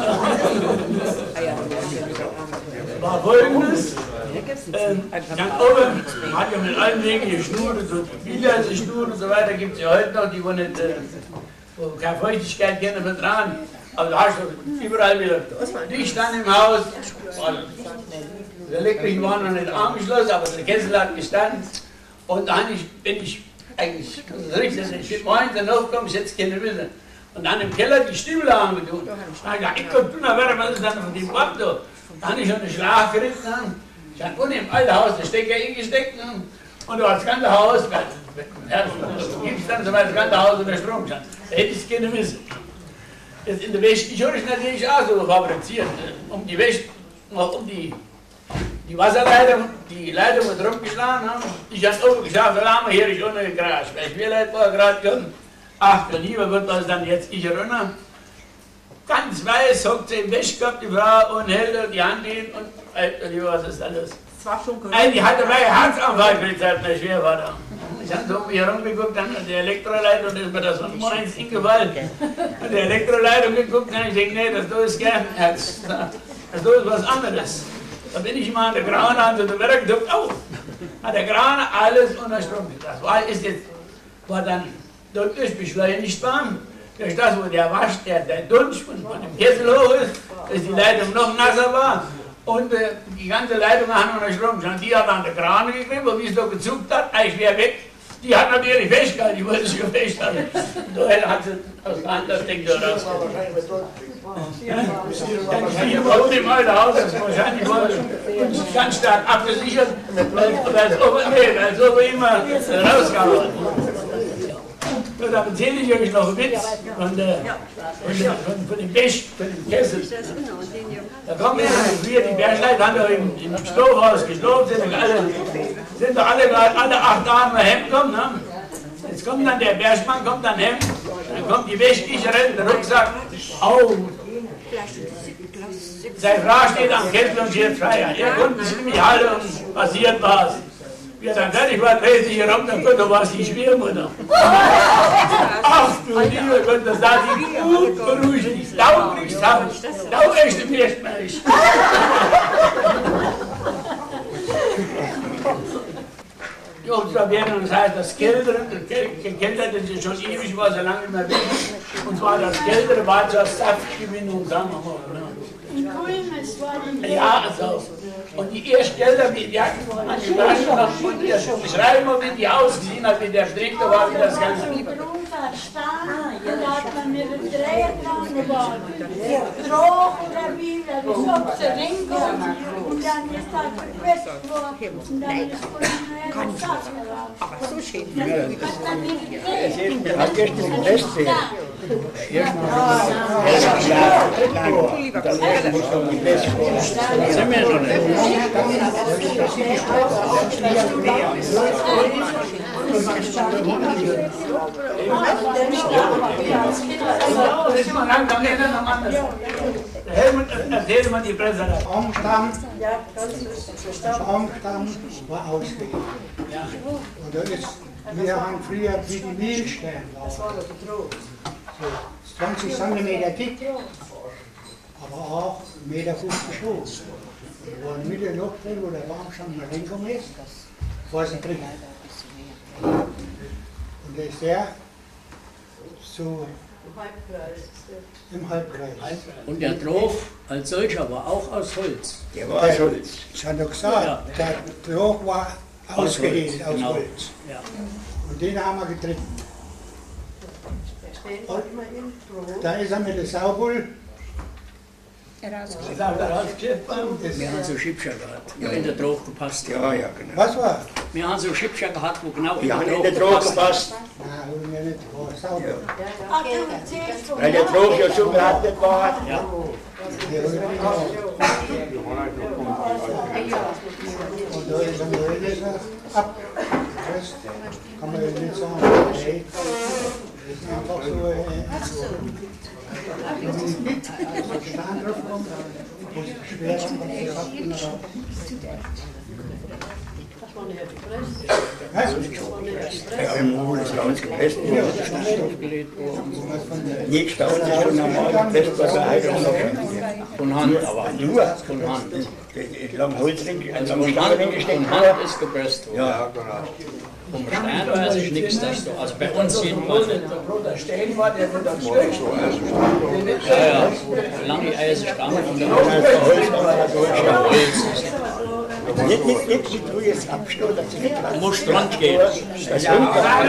War folgendes, äh, ganz oben hat ja mit allen Wegen geschnurrt, so Billardschnur und so weiter gibt es ja heute noch, die wo nicht, äh, wo keine Feuchtigkeit kennen vertragen. Also da hast du überall wieder dicht dann im Haus. Die Elektriker waren noch nicht angeschlossen, aber der Kessel hat gestanden. Und dann bin ich eigentlich, das ist richtig, ich bin morgens dann aufgekommen, ich hätte es keine Wissen. Und dann im Keller die Stiefel angetan. Dann habe ich gesagt, ich kann tun, was ist dann von dem Kopf da? Dann habe ich schon einen Schlag gekriegt. Ich habe unten im alten Haus den Stecker eingesteckt. Und da war das ganze Haus, gibt es dann so weit das ganze Haus unter Strom stand. Da hätte ich es keine Wissen. Jetzt in der Wäsche, ich höre es natürlich auch so fabriziert, um die Wäsche, um die, die Wasserleitung, die Leitung mit rumgeschlagen haben. Ich habe oben gesagt, da haben wir hier nicht ohne Gras, weil ich mir leid war gerade schon, ach, der Lieber wird das dann jetzt ich runter. Ganz weiß, hockt sie im Wäschkorb, die Frau, und hält die Hand hin und, Alter, Lieber, was ist alles? Das war schon gut. Die hatte meine Herzanfall, wenn es halt nicht schwer war da. Ich habe so um mich herumgeguckt, dann hat die Elektroleitung, das ist mir das von morgens hingefallen. Hat die Elektroleitung geguckt, dann habe ich gedacht, nee, das da ist kein Herz. Das da ist was anderes. Da bin ich mal an der Krane an der Werk gedacht, oh, hat der Krane alles unter Strom. Das war, ist jetzt, war dann deutlich beschleunigbar. Durch das, wo der Wasch, der, der Dunst von, von dem Kessel hoch ist, dass die Leitung noch nasser war. Und äh, die ganze Leitung hat unter Strom. Die hat an der Krane gekriegt, und wie es da gezuckt hat, ich wäre weg. Die hat natürlich festgehalten, die wollte sich festhalten. Daher hat sie aus der Hand das Ding da raus. Hier bei uns im alten Haus, das wahrscheinlich wurde uns ganz stark abgesichert, als ob wir immer rausgehauen. Da erzähle ich euch noch einen Witz von, der, von, der, von, von dem Wäsch, von dem Kessel. Da kommen wir, die Bergleute haben da im, im Stoffhaus geschlafen, sind alle, sind doch alle, alle acht Tage heimgekommen. Ne? Jetzt kommt dann der Bergmann, kommt dann heim, dann kommt die Wäschkicherin, der Rucksack, au! Seine Frau steht am Kessel und steht Freier. Er konnte sich nicht halten und passiert was. Wie er dann fertig war, dreht sich herum, dann konnte was die Schwiegermutter. Ach du lieber Gott, das sah sie gut beruhigt. Dau kriegst du, dau echte Milch. Die Observierung, das heißt, das Kältere, das Kältere, das ist schon ewig, war so lange nicht mehr weg. Und zwar das Kältere war zur Saftgewinnung, sagen wir mal. Ja, also. Und die erste Gelder, die Jacken an die Flaschen noch von ihr schreiben, wie die ausgesehen hat, wie der Strick da war, wie das Ganze. da stand und da hat man mir den Dreher dran gebaut. Droh oder wie, da ist auf der Ring und dann ist das gefesselt worden. Und dann ist es von der Stadt geworden. Aber so schön. Was dann nicht gesehen. Er hat gestern getestet. Erst mal dann erst muss man die Beste Das sind wir noch nicht. Helmut, erzähl mal die Presse. Der Baumstamm, Ja, ganz richtig. der Baumstamm war ausgelegt. Und das ist, wir haben früher wie die Mehlstellen. Das war doch die Droge. zwanzig Zentimeter dick, aber auch ein Meter fünfzig hoch. Wo eine Mitte Loch drin, wo der Baumstamm nach hinten ist, war es drin. Und da ist der so im Halbkreis. Und der Drauf als solcher war auch aus Holz. Der war aus Holz. Ich habe doch gesagt, der Loch war ausgehebelt aus genau. Holz. Ja. Und den haben wir getreten. Und da ist er mit der Saubull. Wir haben so Schipscher gehabt, die in der Drauf gepasst haben. Ja, ja, genau. Was war? Wir haben so Schipscher gehabt, wo genau Die haben in der Droge gepasst. Nein, haben wir nicht. War Saubull. Ach, du erzählst von Weil der Droge ja so gehandelt war. Ja. Und da ist er mit abgepresst. Kann man ja nicht sagen. Nee. Das ist einfach so. Wenn man da drauf kommt, wo es schwer ist, was sie hatten. Ja, im Mund ist bei uns gepresst worden. Nicht bei uns ist schon normal gepresst, was er heute noch Von Hand, aber nur von Hand. Lang Holzring, Also lang von Stangen Hand, gesteckt. von Hand ist gepresst worden. Ja, Vom Stein weiß ich nichts, dass du, also bei uns jedenfalls nicht. Der Stein war, der wird dann schlecht. Ja, ja, lange Eisenstange und dann Holz, aber Holz. nicht, nicht, nicht, nicht, du jetzt abschneiden, dass sie nicht Du musst rund gehen. Das ja,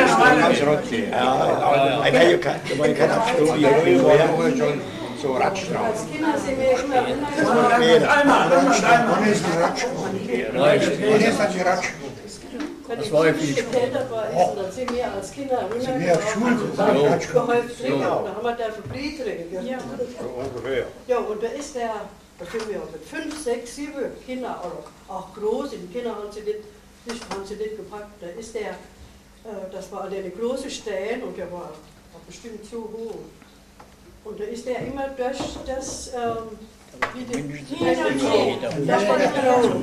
ja, ja, ja, kann, da war ja kein Abstand, wie er war schon so ratsch drauf. Als Kinder sind wir immer Einmal, einmal ist die Ratsch. Nein, Jetzt hat die Ratsch. das war ja viel später war, dann sind wir als Kinder Sind wir auf Schule gegangen? gehäuft trinken. Da haben wir da Verblie trinken. Ja. Ja, und da ist der, da sind wir mit fünf, sechs, sieben Kinder, oder auch groß, die Kinder haben sie nicht, nicht, haben sie nicht gepackt. Da ist der, das war der große Stein und der war, war bestimmt zu hoch. Und da ist der immer durch das, ähm, wie die Hin und Her. Das war der Droge.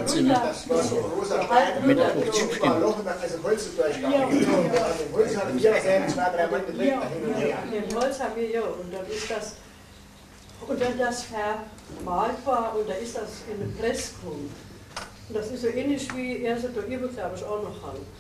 Mit der fünfzig Stimmen. Also Holz durchgegangen. Holz haben wir zwei, drei Mann gedreht. Den Holz haben wir ja, und dann ist das, und dann das vermalt war, und da ist das in einem Press gekommen. Und das ist so ähnlich wie er so da üben, glaube ich, auch noch haben.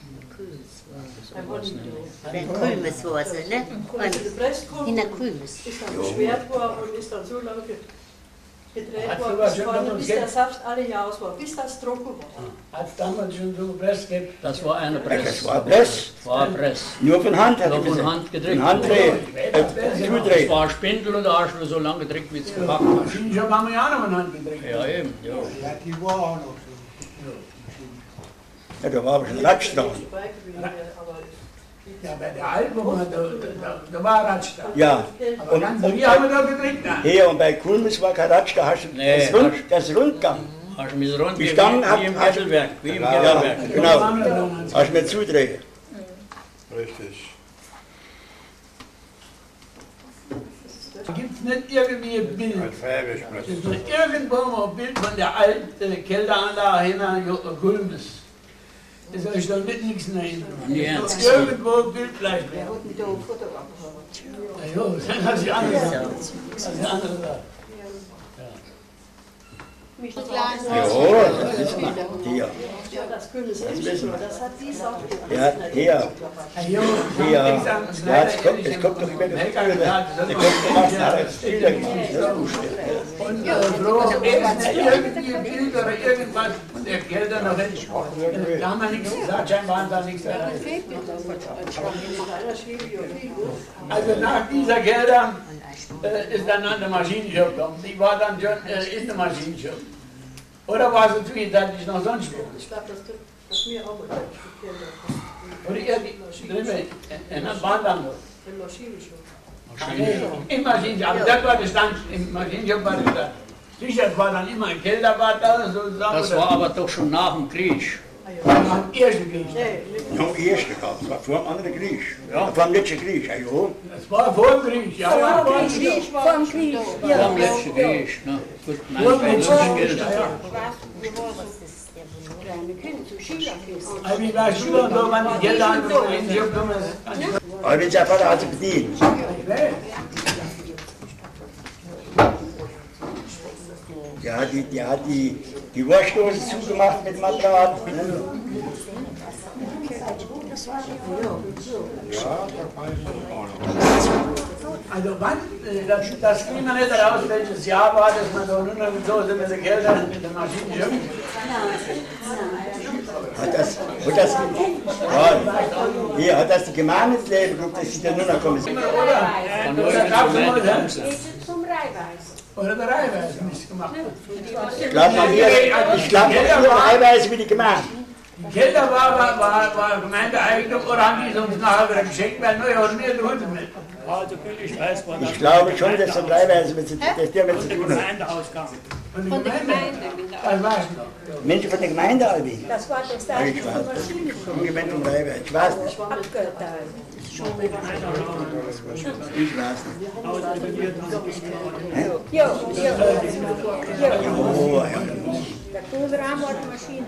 Bei Kulmes war es, ne? In der Kulmes. Ist dann beschwert worden und ist dann so lange gedreht worden, bis der Saft alle Jahre aus war, bis das trocken war. Hat es damals schon so gepresst gegeben? Das war eine Press. Das war Press. Das war Press. Nur von Hand hat Nur er von gesagt. Hand gedrückt. Von Hand drehen. Äh, Das zudrehen. war Spindel und da hast du so lange gedrückt, wie es gepackt hast. Ich habe mir ja noch eine Hand gedreht. Ja, eben. Ja. Ja, die war auch noch so. Ja, da war aber schon Ratsch drauf. Ja, bei der Album, da, da, da war Ratsch da. Ja. Aber Und, ganz und wir haben da gedreht. hier und bei Kulmis war kein Ratsch, da hast du Nee, das, Rund, das Rundgang. Hast du mich rund Die wie, Stangen wie im hat- Mittelwerk, wie im Ja, Kellerwerk. genau. Hast du mir zudrehen. Richtig. Da gibt es nicht irgendwie ein Bild. Ein Färbisch. Es ist nur irgendwo mal ein Bild von der alten Kelleranlage hin Kulmes. Das ist euch da nicht nichts nein. Die Ernst. Irgendwo ein Bild bleibt. Der hat mich da ein Foto gemacht. Ja, dann hat sie andere Sachen. Das ist eine andere Sache. Ja, das ist man. Hier. Ja, das Kühles ist nur, das hat die Sache. Ja, hier. Hier. Ja, es kommt, es kommt doch immer das Gefühl, der kommt gemacht, hat er es wieder gemacht. Und äh, Frau, irgendwie ein Bild oder irgendwas, der Gelder noch nicht. Da haben wir nichts gesagt, scheinbar haben da nichts erreicht. Also nach dieser Gelder äh, ist dann eine Maschinenshop gekommen. Die war dann schon äh, in der Maschinenshop. Oder war sie zwischenzeitlich noch sonst wo? Ich glaube, das tut das mir auch mal. Oder ihr, drüben, in der Bahn dann noch. Im Maschinenshop. Nee, im Maschinenshop, aber das war das dann, im Maschinenshop war das dann. Sicher, es war dann immer ein Kelderbad da, sozusagen. Das war aber doch schon nach dem Krieg. Nach dem ersten Krieg. Ja, im ersten Krieg, das war vor dem anderen Krieg. Ja. Vor dem letzten Krieg, ja. Das war vor dem Krieg, ja. Vor dem Krieg, vor dem Krieg. Vor dem letzten Krieg, ne? Gut, vor dem letzten Krieg, ja. Aber wie war Schüler und so, wenn die Gelder an den Maschinenshop kommen? Aber wenn sein Vater hat sie bedient. Ja, die, die hat die, die Wurstdose zugemacht mit dem Apparat. Also wann, das, das kriegen wir nicht heraus, welches Jahr war, dass man so nur eine Dose mit den Geldern mit der Maschine schöpft. Hat das, hat das, ja, hier, hat das die Gemeinde ins Leben geguckt, dass sie da nur noch kommen. Oder, oder gab es mal das? Zum Reihweis. Oder der Reihweis nicht gemacht. Ich glaube, ich glaube, der Reihweis wie die Gemeinde. Die Gelder war, war, war, war Gemeindeeigentum oder haben die uns nachher wieder geschenkt, weil nur ja und mir tun mit. Also ich weiß, was ich glaube schon, dass der Reihweis mit der mit zu tun hat. Von der Gemeinde? Das weiß ich noch. Menschen von der Gemeinde, Albi? Das war das Ja, ich weiß, das ist schon Menschen vom Reihweis. Ich weiß nicht. Ich weiß nicht. Jo, jo. Oh, ja. Der große Rahmen war die Maschine.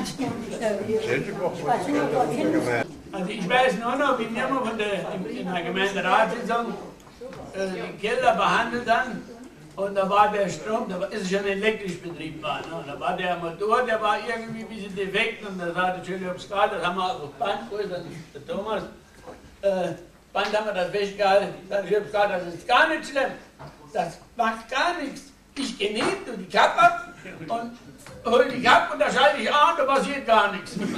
Also ich weiß nur noch, wie wir von der, in der Gemeinderatssitzung äh, die Gelder behandelt haben. Und da war der Strom, da ist schon elektrisch betrieben war. Ne? Da war der Motor, der war irgendwie ein bisschen defekt und das war natürlich aufs Grad, das haben wir auf Band, wo ist das nicht, der Thomas, äh, Band haben wir das festgehalten, das ist Grad, das ist gar nicht schlimm, das macht gar nichts. Ich gehe hin, tu die Kappe ab und hol die Kappe und da schalte ich an, da passiert gar nichts. So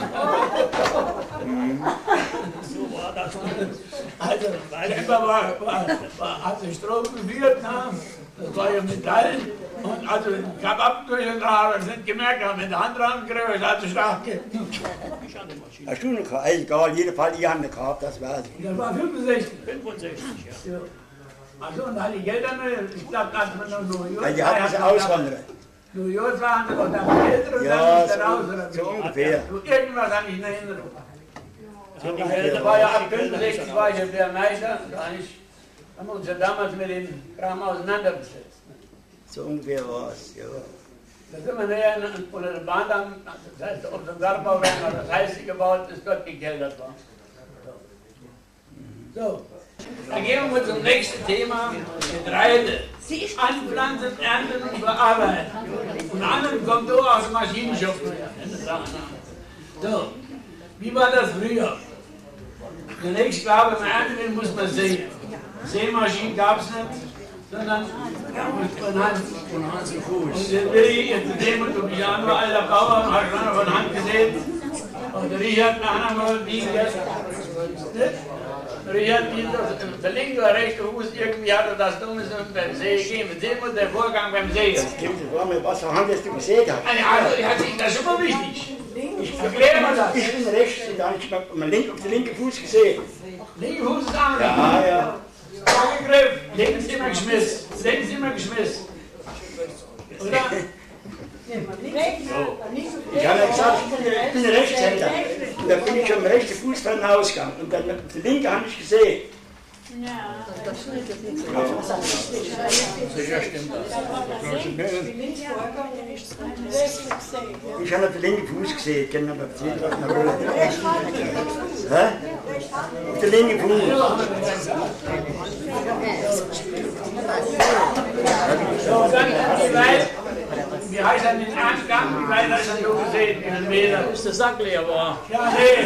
war das. Also, selber war, war, war, hat sich Strom geführt, ne? Das war ja Metall. Und also, ich habe abgeschlossen, aber ich nicht gemerkt, aber mit der Hand dran gekriegt, hat sich stark gegeben. Hast du eine Karte? Egal, jeder Fall, die haben eine Karte, das weiß ich. Das war fünfundsechzig. fünfundsechzig, ja. Also, und da die Gelder nicht, ich glaube, das man noch New York. Ja, die haben sie auswandert. New York waren sie und dann Gelder und Ja, dann ist so, er raus. so ungefähr. Irgendwas habe ich in Erinnerung. Das war ja ab fünfundsechzig, war ich ja der Meister. Da haben wir uns ja damals mit dem Kram auseinandergesetzt. So ungefähr war es, ja. Da sind wir näher unter der Bahn, dann, das heißt, auf dem Gartenbauwerk, das heißt, sie gebaut ist, dort gekeldert war. So, dann gehen wir zum nächsten Thema, Getreide. Anpflanzen, ernten und bearbeiten. Und anderen kommt so aus dem Maschinenshop. So, wie war das früher? Zunächst, glaube ich, im Ernten muss man sehen. Sämaschinen gab es nicht, sondern von Hand. Von Hand zu Fuß. Und der Willi, jetzt sehen wir, du bist ja nur alter Bauer und hast schon von Hand gesehen. Und der Richard nachher mal die jetzt. Der Richard, der linke oder rechte Fuß, irgendwie hat er das Dummes beim See gegeben. Sehen wir den Vorgang beim See. Das stimmt, das war mit was für Hand, dass du gesehen hast. Also, das ist immer wichtig. Ich erkläre mal das. Ich bin rechts und da habe ich auf den linken Fuß gesehen. Linke Fuß ist an. Ja, ja. Angegriffen, links immer geschmissen, links immer geschmissen. Oder? Ich habe ja gesagt, ich bin Rechtshänder. Und dann bin ich schon am rechten Fuß von den Haus gegangen. Und dann auf den linken habe ich gesehen. Ja, das stimmt nicht. Sicher stimmt das. Ich habe auf den linken Fuß gesehen, ich kenne aber auf den zweiten Fuß. Hä? Auf den linken Fuß. So, dann wie weit, wie heißt er den Angang, wie weit hast du so gesehen in den Meter? Bis der Sack leer war. Ja, nee.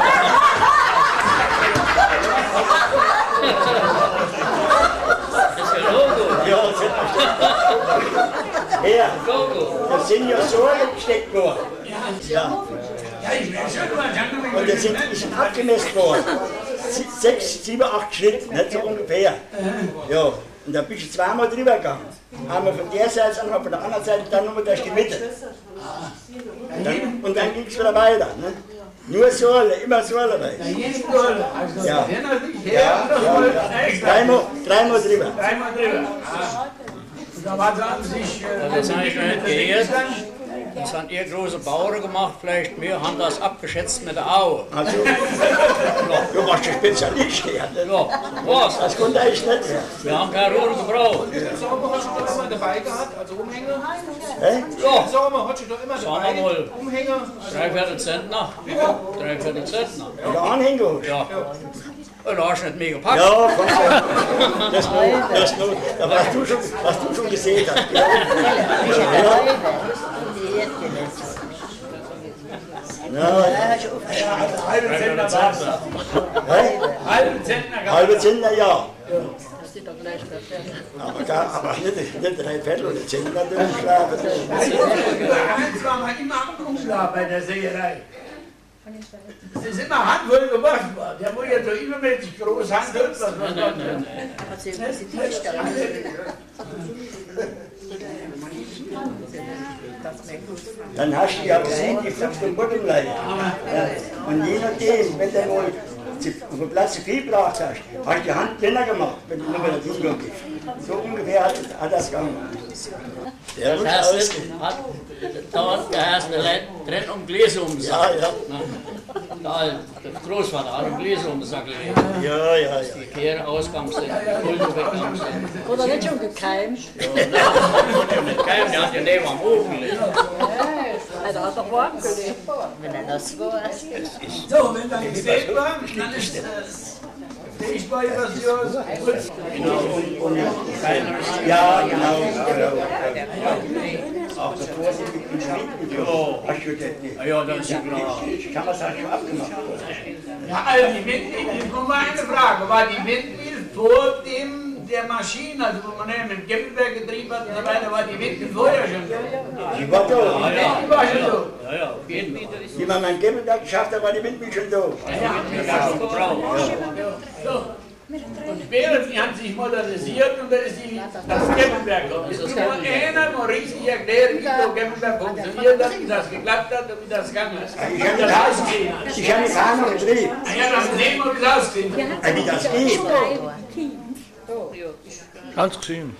Das ist ja Logo. Ja, das ist ja, das sind ja so gesteckt worden. Ja. Ja, ich will schon mal sagen. Und das sind, die sind abgemessen worden. Sechs, sieben, acht Schritt, nicht so ungefähr. Ja. Und da bist du zweimal drüber gegangen. Einmal von der Seite, einmal von der anderen Seite, dann nochmal durch die Mitte. Und dann, und dann ging es wieder weiter. Ne? Nur Säule, immer Säule dabei. Ja, ja, ja, ja. Dreimal, dreimal drüber. Dreimal drüber. Da war es an sich. Das habe ich noch nicht gehört. Das haben ihr große Bauern gemacht, vielleicht wir haben das abgeschätzt mit der Aue. Also, du warst der Spezialist hier. Ja, was? Das konnte ich nicht. Wir haben keine Rohre gebraucht. Den Sommer hast du doch immer dabei gehabt, also Umhänger? Hä? Ja. Den Sommer hast du doch immer Sagen dabei. wir mal, Umhänger? dreiviertel Zentner. Dreiviertel Zentner. Der Anhänger? Ja. Und da hast du nicht mehr gepackt. Ja, komm schon. Das nur, das nur. Da warst du schon, was du schon gesehen hast. Ja. Halbe Zentner war es. Halbe Zentner. Halbe Zentner, ja. Aber, gar, aber nicht, nicht drei Viertel oder Zentner durchschlafen. Eins war man immer am Umschlag bei der Sägerei. Das ist immer handvoll gemacht worden. Der muss ja so übermäßig groß handeln. Nein, nein, nein, Dann hast du ja gesehen, die fünf vom Bodenleiter. Ja. Und je nachdem, wenn du mal auf den Platz zu viel gebracht hast, hast du die Hand dünner gemacht, wenn du nur mal das hingegangen bist. So ungefähr hat, hat das gegangen. Der das muss heißt, ausgehen. hat dort geheißen, drin um Gläser um den Sack. Ja, ja. Da, der Großvater hat um Gläser um den Sack gelegt. Ja, ja, ja. Die Kehre ausgangsst, die Pulver weggangsst. Oder nicht schon gekeimt? Ja, nein, der hat nicht gekeimt, der hat ja neben am Ofen gelegt. Ja, da hat er warm gelegt. Wenn er das war. So, wenn dann gesät war, dann ist das. Ich war ja was Jahres. Genau. Ja, genau. Auch davor sind die Geschwindigkeit. Hast du das nicht? Ja, das ist ja klar. Ich kann das schon abgemacht. Ja, also die Windmühle, jetzt kommt mal eine Frage. War die Windmühle vor dem der Maschine, also wo man ja mit dem Gäppelberg getrieben hat und so weiter, war die Windmühle vorher schon da? Die war da. Ja, ja. Die war schon so. Ja, ja, auf jeden Fall. Wie man meinen Gäppelberg geschafft hat, war die Windmühle schon da. Ja, so. Und später, die haben sich modernisiert und da ist die, das Gäppelberg gekommen. Es gibt nur einer, der richtig erklärt, wie das Gäppelberg funktioniert hat, wie das geklappt hat und wie das gegangen ist. Ich habe das ausgesehen. Ich habe das auch noch gedreht. Ja, dann sehen wir, wie das aussieht. Wie das geht. Ganz gesehen.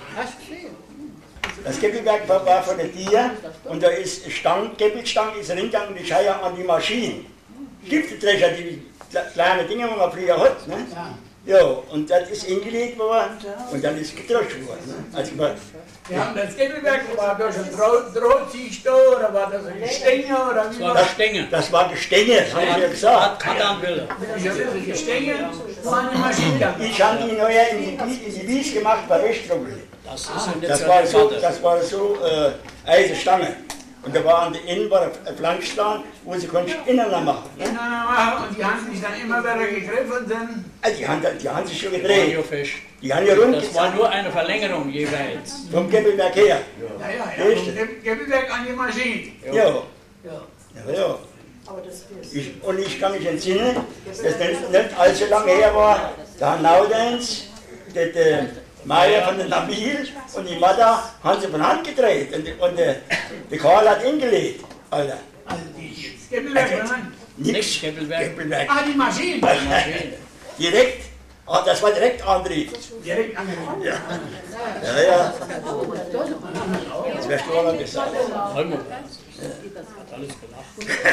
Das Gäppelberg war, war von der Tier und da ist Stang, Gäppelstang ist reingegangen, die Scheier an die Maschine. Stifteträger, die kleinen Dinge, die man früher hat. Ne? Ja, und das ist hingelegt worden und dann ist gedroscht worden. Ne? Also man, Wir haben das Gäppelberg, war das ein Drahtziehstock oder war das ein Gestänge oder wie war das? das? Das war Gestänge, habe ich ja gesagt. Kardanbilder. Gestänge waren die Maschine. Ich habe die neue in die, in die Wies gemacht bei Westtrubel. Das ist ja nicht Das so war so, eine das war so äh, Eisenstange. Und da war an der Innen war ein Flanschplan, wo sie konnten innen machen. Ne? Innen machen und die haben sich dann immer wieder gegriffen und dann. Also die, haben, die haben sich schon Das gedreht. war Fisch. Die haben ja rund Das war nur eine Verlängerung jeweils. vom Gäppelberg her. Ja, ja, ja. Vom Gäppelberg an die Maschine. Ja. Ja. Ja, ja. Ich, und ich kann mich entsinnen, dass das nicht, nicht allzu lange her war, da haben Naudenz, der, der Meier von der Nabil und die Mada haben sie von Hand gedreht und, und der, der Karl hat hingelegt. Alter. Also die Gäppelberg, nein. Nix. Gäppelberg. Gäppelberg. Ah, die Maschine. Direkt. Ah, das war direkt Antrieb. Direkt angefangen. Ja. Ja, ja. Das wärst du auch noch gesagt. Holmo. Hat alles gelacht.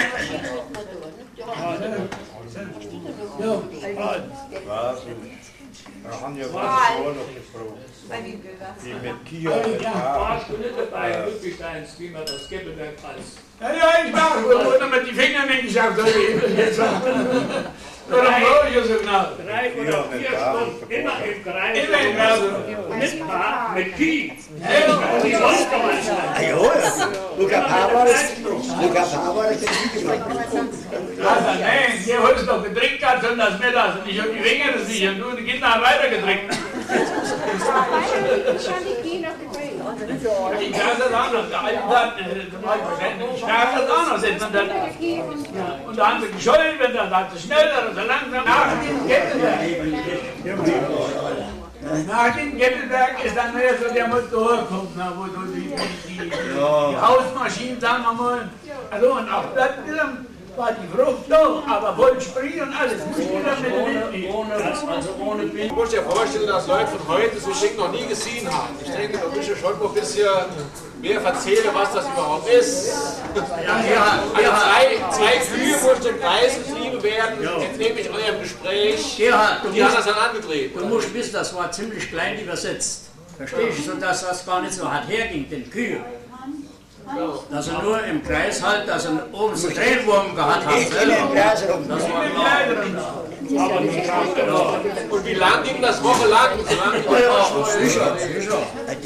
Was? Wir haben ja was vor noch gefragt. Die mit Kia und Warst du nicht dabei, Ludwigsteins, wie man das Gäppelberg als. Ja, ja, ich war, wo man mit die Finger nicht geschafft hat. Jetzt war. Oder brauche ich so genau. Drei oder vier Stunden, immer im Kreis. Immer im Kreis. Mit Paar, mit Kie. Ja, Die Sonstgemeinschaft. Ah, ja, Luca Paar das, Luca Paar das nicht gemacht. Also, nein, hier hast du doch getrinkt gehabt und das Mittags und ich habe die Finger das nicht und du, die Kinder haben weiter getrinkt. Ich habe die Kinder gedreht. Die darf das auch noch, der alte sagt, ich darf das auch noch setzen. Und dann, ja, und da haben sie gescholten, wenn dann sagt sie schneller und so langsam. Nach dem Kettenberg. Nach dem Kettenberg ist dann mehr so der Motor kommt, wo so die, die, die, die Hausmaschinen, sagen wir mal. Also und auch das war die Frucht da, aber voll Spree und alles. Ohne, also ohne Bild. Ich muss dir vorstellen, dass Leute von heute so Ding noch nie gesehen haben. Ich denke, da muss ich schon mal ein bisschen mehr erzählen, was das überhaupt ist. Ja, ja, also zwei, zwei Kühe mussten im Kreis getrieben werden, entnehme ich eurem Gespräch. Gerhard, du die haben das dann angetrieben. Du musst wissen, das war ziemlich klein übersetzt. Verstehst du, sodass das gar nicht so hart herging, den Kühen. Dass er nur im Kreis halt, dass er oben einen Drehwurm gehabt hat. Das war klar. Und wie lang ging das wochenlang? So lang ging das auch. Sicher, sicher.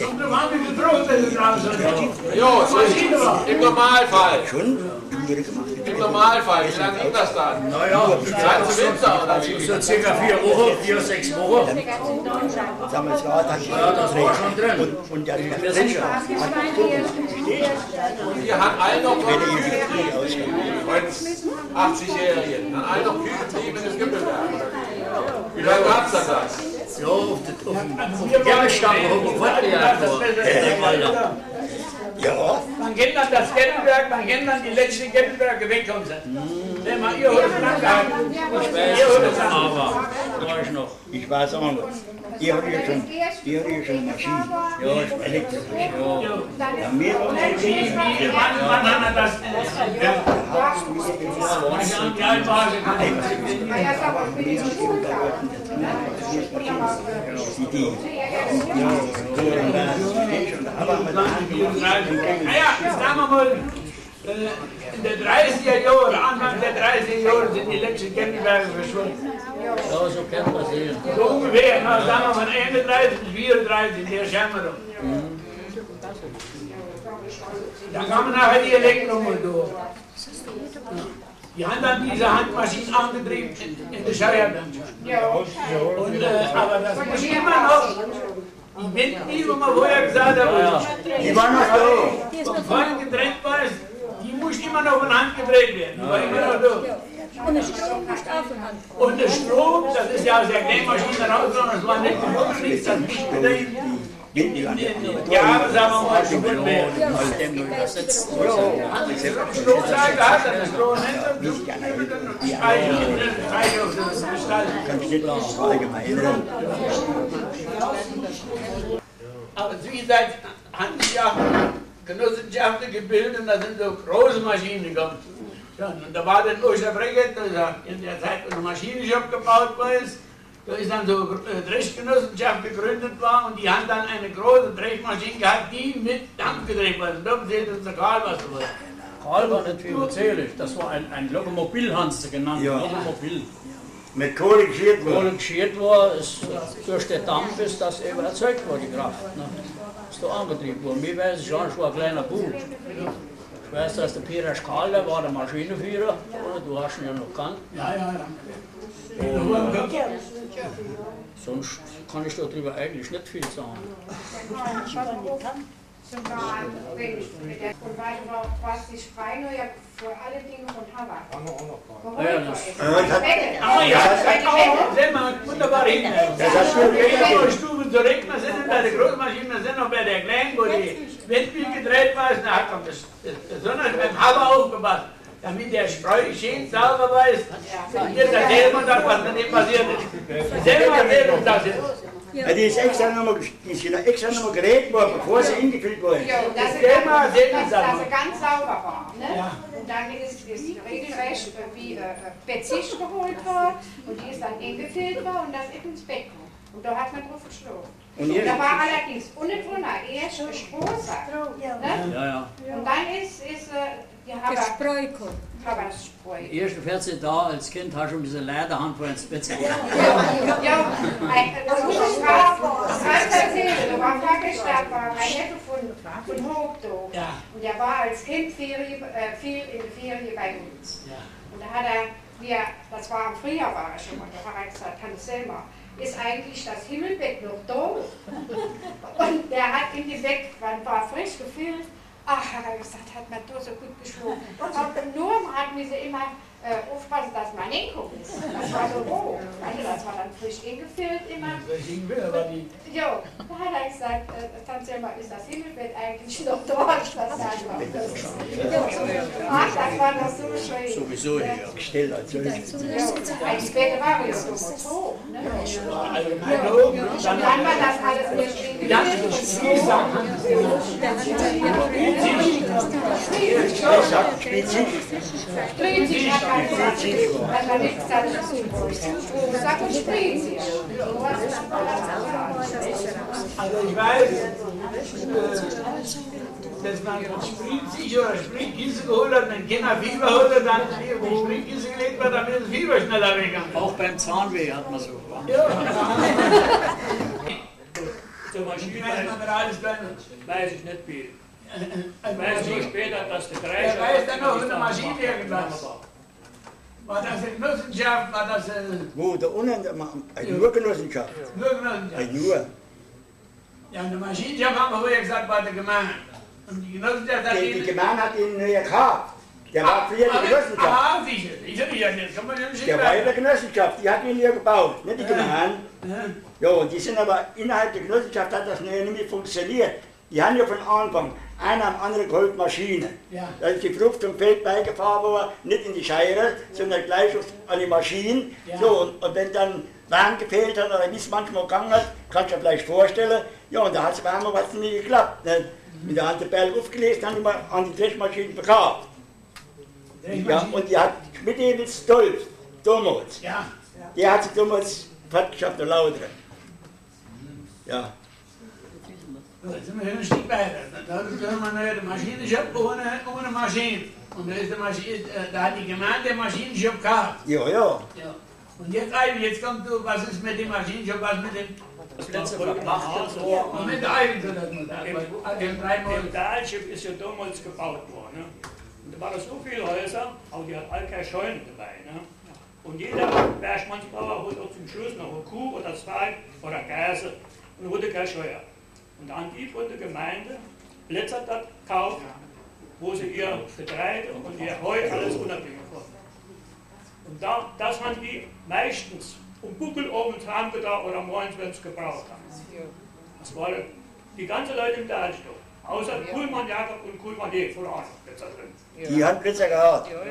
Ja, so im Normalfall. Im Normalfall, wie lange ging das dann? Naja, ganze Winter oder wie? So circa vier Wochen, vier, sechs Wochen. Ja, das war schon drin. Und, und der sicher. Wir haben alle noch achtzigjährigen, an allen noch Kühe getrieben in das Gimpelberg. Wie lange gab es das? Ja, auf dem Gerlstamm, wo wir fortgejagt wurden. Ja. Man kennt dann das Gettenberg, man kennt dann die letzten Gettenberge wegkommen sind. Wenn man ihr heute lang gehabt ich weiß aber, war ich noch. Ich weiß auch noch. Ihr habt ja schon, ihr habt ja schon Maschinen. Ja, ich weiß. Elektrisch. Ja. Ja, mehr als wie, wie, wann, wann hat er das? Ja. Wie alt war naja, sagen wir mal, in den dreißiger Jahren, Anfang der dreißiger Jahre sind die letzten Kettenberge verschwunden. Ja, so kann man sehen. So ungefähr, na, sagen wir mal einunddreißig bis vierunddreißig, in der Schärmerung. Mhm. Dann kamen nachher die Elektromotoren durch. Die haben dann diese Handmaschinen angetrieben in, in der Scheuerlandschaft. Und, äh, aber das muss immer noch, die Windmühle, die man vorher gesagt hat, ja, die waren noch da. Vom Fahren getrennt war es, die muss immer noch von Hand gedreht werden. Die war immer noch da. Und der Strom muss auch von Hand. Und der Strom, das ist ja aus der Kleinmaschine rausgekommen, das war nicht gewollt, nichts, das nicht gedreht. Ja, aber sagen wir mal, schon gut mehr. Stromseite hat er, das Strom nicht, das Speicher, das ist allgemein. Aber wie gesagt, haben sich ja Genossenschaften gebildet und da sind so große Maschinen gekommen. Ja, und da war dann Oscher Breget, in der Zeit, wo der Maschinenshop gebaut war, da ist dann so eine Dreschgenossenschaft gegründet worden und die haben dann eine große Dreschmaschine gehabt, die mit Dampf gedreht wurde. Da erzählt uns der Karl was darüber. Karl war nicht viel erzählich, das war ein, ein Lokomobil, hast du genannt, ja. Lokomobil. Mit Kohle geschirrt war. Kohle geschirrt war, es, durch den Dampf ist das eben erzeugt worden, die Kraft. Ne? Ist da angetrieben worden. Mir weiß ich schon, ich war ein kleiner Bub. Ich weiß, dass der Peter Schkal, der war der Maschinenführer, oder? Du hast ihn ja noch gekannt. Ja, ja, ja. Und, sonst kann ich darüber eigentlich nicht viel sagen. Und was die Spreino ja vor alle Dinge von Havak. Ja, das Ah ja, sehen wir, wunderbar hin. Die Stuben zurück, wir sind nicht bei der Großmaschine, wir sind noch bei der Kleinen, wo die Windmühle gedreht war, da hat man das besonders beim Haber aufgepasst, damit der Spreu schön sauber weiß. Jetzt erzählen wir dann, was mit dem passiert ist. Selber erzählen uns das jetzt. Ja, die ist extra nochmal extra noch gerät worden, bevor sie ingefüllt wurde. Ja, dass sie ganz, dass, dass sie ganz sauber war. Ne? Ja. Und dann ist, ist regelrecht wie äh, Bezicht geholt worden und die ist dann ingefüllt worden und das ist ins Bett gekommen. Und da hat man drauf geschlafen. Und, und da war allerdings unten drunter erst ein Strohsack. Ne? Ja, ja. Und dann ist, ist äh, die Haber... Die ersten vierzehn Tage als Kind hast du ein bisschen Lederhand vor ins Bett. Ja, ja, das muss ich gerade erzählen. Da war Fahrgestalt, war ein Neffe von, von Hochdorf. Ja. Und der war als Kind Ferie, äh, viel in der Ferien bei uns. Ja. Und da hat er wir, das war im Frühjahr, war er schon mal, da hat er gesagt, Tante Selma, ist eigentlich das Himmelbett noch da? Und der hat in die Bett, man war frisch gefüllt, ach, hat er gesagt, hat man da so gut geschlafen. Und nur hat mir sie immer äh, aufpassen, dass man hinguckt. Das war so roh. Also das war dann frisch ingefüllt immer. Ja, da hat er gesagt, äh, Tante Selma, ist das Himmelbett eigentlich noch da? Ich das einfach. Ach, das war doch so schön. Sowieso hier gestellt als solches. Ja, die Bette war ja so hoch. Ne? Und dann war das alles irgendwie ingefüllt. Spritzig hat man gesagt, dass man nichts dazu sagt und Spritzig. Also ich weiß, dass man Spritzig oder Spritkiste geholt hat, wenn Kinder Fieber holt, dann hier wo Spritkiste gelegt wird, damit das Fieber schneller weggegangen. Auch beim Zahnweh hat man so. Ja. Zur Maschine weiß ich nicht viel. Ich weiß nur später, dass der Kreis... Er weiß dann noch in der Maschine irgendwas. War das eine Genossenschaft, war das... Äh Wo, da unten, eine nur Genossenschaft. Nur Genossenschaft. Eine nur. Ja, in der Maschinenschaft haben wir vorher gesagt, war der Gemeinde. Und die Genossenschaft hat Die, die Gemeinde hat ihn ja gehabt. Der war früher die Genossenschaft. Ah, sicher. Ich hätte ja nicht, kann man ja nicht Der war in der Genossenschaft, die hat ihn ja gebaut, nicht die Gemeinde. Ja, und die sind aber innerhalb der Genossenschaft hat das nicht mehr funktioniert. Die haben ja von Anfang einer am anderen geholt Maschine. Ja. Da ist die Frucht vom Feld beigefahren worden, nicht in die Scheire, sondern gleich auf, an die Maschinen. Ja. So, und, und wenn dann Warm gefehlt hat oder wie es manchmal gegangen hat, kannst du dir vielleicht vorstellen, ja, und da hat es manchmal was nicht geklappt. Ne? Mit der Hand den Berg aufgelesen, dann immer an die Dreschmaschine verkauft. Ja, und die hat mit dem Stolz, damals, ja. die hat sich damals fertig geschafft, der Lautere. Ja. Da sind wir ein Stück weiter. Da haben wir eine Maschinenshop ohne, ohne Maschine. Und da, ist die Maschine, da hat die Gemeinde den Maschinenshop gehabt. Ja, ja. Ja. Und jetzt, jetzt kommt du, was ist mit dem Maschinenshop, was mit dem... Das letzte Mal gemacht und mit der Eigen, das man da. Im Talschiff ist ja damals gebaut worden. Ne? Und da waren so viele Häuser, aber die hat alle keine Scheunen dabei. Ne? Und jeder Bergmannsbauer holt auch zum Schluss noch eine Kuh oder zwei oder Gäse und holte keine Scheuer. Und dann die von der Gemeinde Plätze dort kauft, wo sie ihr Getreide und ihr Heu alles unterbringen konnten. Und da, das haben die meistens um Buckel oben dran gedacht oder morgens, wenn sie gebraucht haben. Das waren die ganzen Leute im Talschiff. Außer Kuhlmann Jakob und Kuhlmann D. von Arnold. Die haben Plätze gehabt. Ja, ja.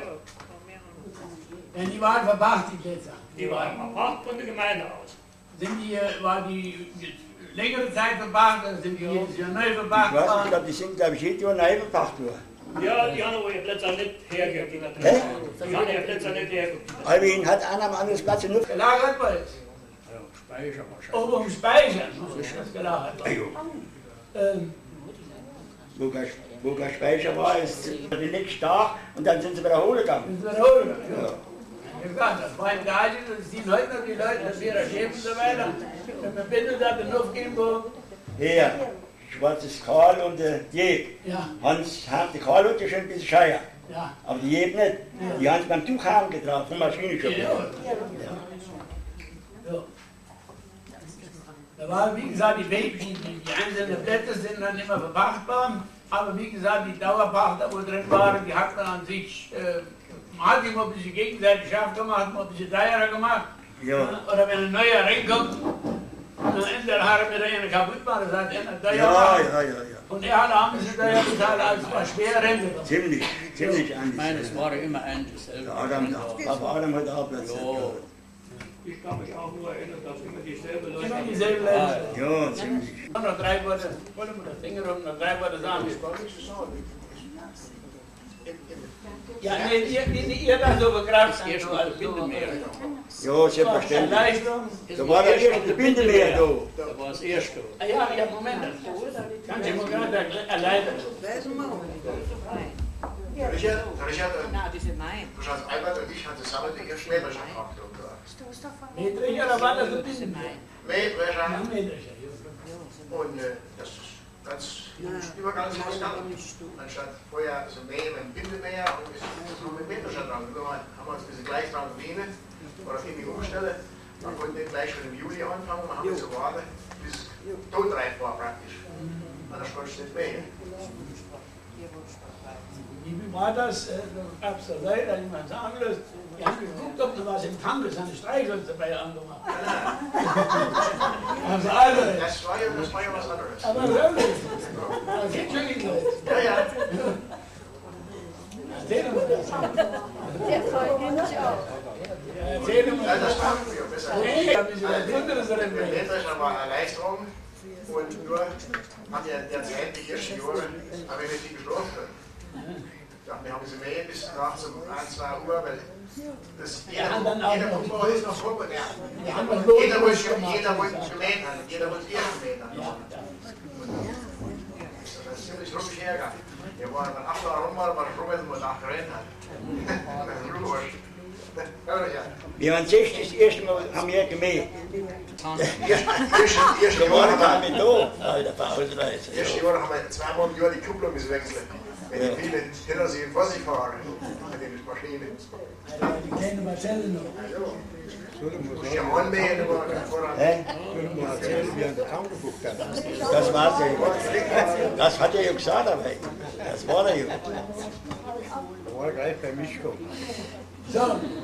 Denn die waren verpacht, die Plätze. Die waren verpacht von der Gemeinde aus. Sind die, war die längere Zeit verpacht oder sind die jedes Jahr neu verpacht? Ich weiß nicht, ich glaube, die sind, glaube ich, jedes Jahr neu verpacht worden. Ja, die haben aber ihre Plätze nicht hergegeben. Hä? Die haben ihre Plätze nicht hergegeben. Alwin hat einer am anderen Platz in Luft. Gelagert war es. Ja, Speicher wahrscheinlich. Oben im Speicher, das gelagert war. Ähm, Wo kein, wo kein Speicher war, ist die nächste Tag und dann sind sie wieder hochgegangen. Sind sie wieder hochgegangen, ja. ja. Gesagt, das war im Garten, das sehen heute noch die Leute, das wäre Chef und so weiter. Wenn man bindet hat, dann aufgeben, wo... Hier, schwarzes Karl und der Jeb. Ja. Hans, der Karl hat ja schon ein bisschen Scheier. Ja. Aber die Jeb nicht. Ja. Die haben es beim Tuchhaben getragen, vom Maschinenshop. Ja. Ja. Ja. Da war, wie gesagt, die Babys, die, die einzelnen Blätter sind dann immer verpachtbar. Aber wie gesagt, die Dauerpachter, wo drin waren, die hat man an sich... Äh, man hat immer ein bisschen gegenseitig scharf gemacht, hat man ein bisschen teurer gemacht. Ja. Oder wenn ein neuer reinkommt, dann entweder hat er wieder einen kaputt gemacht, das hat einer teuer ja, gemacht. ja, ja, ja. Und er hat auch ein bisschen teuer bezahlt, als es war schwer Rente. Ziemlich, ziemlich ja. Ich meine, es war immer ein dasselbe. Adam, Papa Adam hat auch Platz. Ich kann mich auch nur erinnern, dass immer dieselbe Leute... Immer dieselbe Leute. Ja, ziemlich. Noch drei Worte, wollen wir das Finger um, noch drei Worte sagen. Ja, nee, ihr, ihr da so begrabt, ihr schon als Bindemeer. Ja, selbstverständlich. Da war der erste Bindemeer da. Da war das erste. Ah ja, ja, Moment. Kann ich mal gerade erleiden. Richard, Richard, Na, die sind mein. du schaust, Albert und ich hatten zusammen die erste Mähdrescher gehabt. Mähdrescher, oder war das ein Bindemeer? Mähdrescher. Ja, Mähdrescher. Und äh, das ganz Übergangshausgang, anstatt vorher so Mähen mit dem Bindemäher und ist so mit dem Winterschein dran. Da haben wir uns ein bisschen gleich dran gewöhnt oder irgendwie umstellen. Man konnte nicht gleich schon im Juli anfangen, man haben so gewartet, bis es todreif war praktisch. Anders konntest du nicht mähen. Wie war das? Da gab es da Leute, die man sagen lässt, die haben geguckt, ob noch was im Tank ist, haben die Streichholz dabei angemacht. Also alle. Das war ja, das war ja was anderes. Aber wirklich, das geht schon nicht Leute. Ja, ja. Erzähl uns das. Der freut mich auch. Erzähl uns Ja, das. das war früher besser. Ich habe mich überwundert, dass er Der Winterschein war Erleichterung und nur hat ja derzeit die ersten Jahre, haben wir nicht viel geschlafen. Ja, wir haben sie mähen bis nachts um ein, zwei Uhr, weil das jeder, jeder Umbau ist noch voll. Ja. Jeder wollte jeder wollte gemäht haben, jeder wollte eher gemäht haben. Das ist ziemlich ruhig hergegangen. Wir waren dann acht Jahre rum, waren froh, wenn wir nachgerannt haben. Wir waren sechzig, das erste Mal haben wir gemäht. Erste Wir waren Jahr mit da, Alter, bei Ausreise. Erste Jahr haben wir zweimal im Jahr die Kupplung müssen wechseln. Wenn die viele hinter sich vor sich fahren, mit den Maschinen. Die kleine Marcelle noch. Ja, Mann, mehr, aber voran. Hä? Das war's ja. Das hat er ja gesagt, aber das war er ja. Da war gleich bei Mischko. So.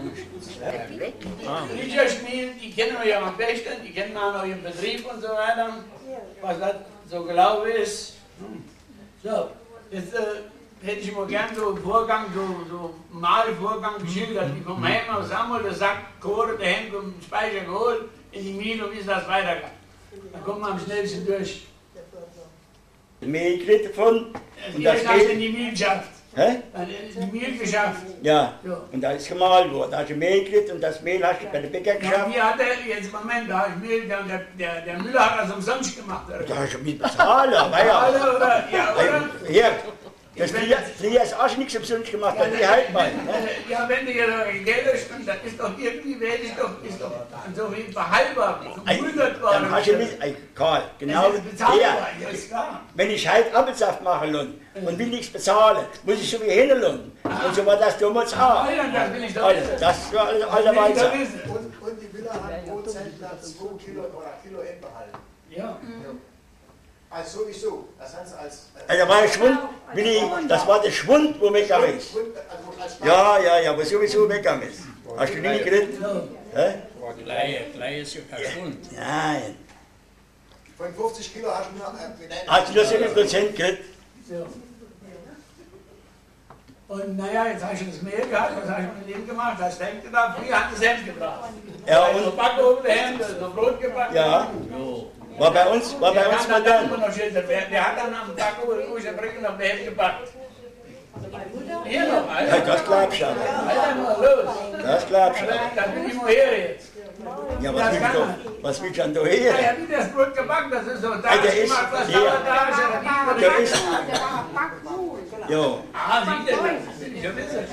Liederspiel, die kennen wir ja am besten, die kennen wir auch noch im Betrieb und so weiter, was das so gelaufen ist. So, jetzt äh, hätte ich mal gern so einen Vorgang, so, so einen Malvorgang geschildert, wie vom Heim aus Samuel, der Sack Kohle, der Hemd und den Speicher geholt, in die Mühle und wie ist das weitergegangen. Dann kommt man am schnellsten durch. Mehl gekriegt davon. Und das hast du in die Mühle geschafft. Hä? Dann ist die Mühle geschafft. Ja, Ja. und da ist gemahlen worden. Da hast du Mehl gekriegt und das Mehl hast du bei der Bäcker Ja, geschafft. wie hat er jetzt, Moment, da ich Mehl, der, der, der Müller hat das umsonst gemacht. Oder? Da hast du mit bezahlen, war ja. Oder, oder, ja, oder? Hier, das Flieh ist auch nichts umsonst gemacht, das die halt mal. Ja, wenn du hier Geld hast, dann ist doch irgendwie, werde ich doch, ist doch so wie verhaltbar, vermögert worden. Dann hast du nicht, ey, Karl, genau Das ist bezahlbar, der. ja, ist klar. Wenn ich halt Apfelsaft mache und will nichts bezahlen, muss ich so wie hinlassen. Und so war das damals auch. Ah, ja, das will ich doch Also, wissen. das war Das will ich allerweise. doch wissen. Und, und die Villa hat pro Zeltplatz zwei Kilo oder Kilo End behalten. Ja. Also sowieso, das heißt als... Also, da war der Schwund, Willi, das war der Schwund, wo weggegangen ist. Ja, ja, ja, wo sowieso weggegangen ist. Hast du nie geritten? Hä? Gleich, gleich ist ja kein Schwund. Nein. Von fünfzig Kilo hast du nur... Äh, Hast du nur sieben Prozent gekriegt? So. Und naja, jetzt hast du das Mehl gehabt, was hast du mit dem gemacht? Was denkst du da? Früher hat das Hemd gebracht. Ja, und so und- Backofen, Hemd, so Brot gebacken. Ja. War bei uns, war bei Der uns hat dann modern. immer noch schildert, der, der hat dann am Backofen, wo ich der Brücke noch Hemd gebacken. Hier noch, Alter. Ja, das glaubst du aber. Alter, mal los. Das glaubst du Da aber. bin ich mal her jetzt. Ja, Das was willst kann du, man. was willst du denn da Ja, her? ja, wie das Brot gebacken, das ist so. Da Ey, der hast du ist gemacht, was hier. da da ist, ja, da Der ist. Jo. Ah, sieh das, das will ich ja wissen.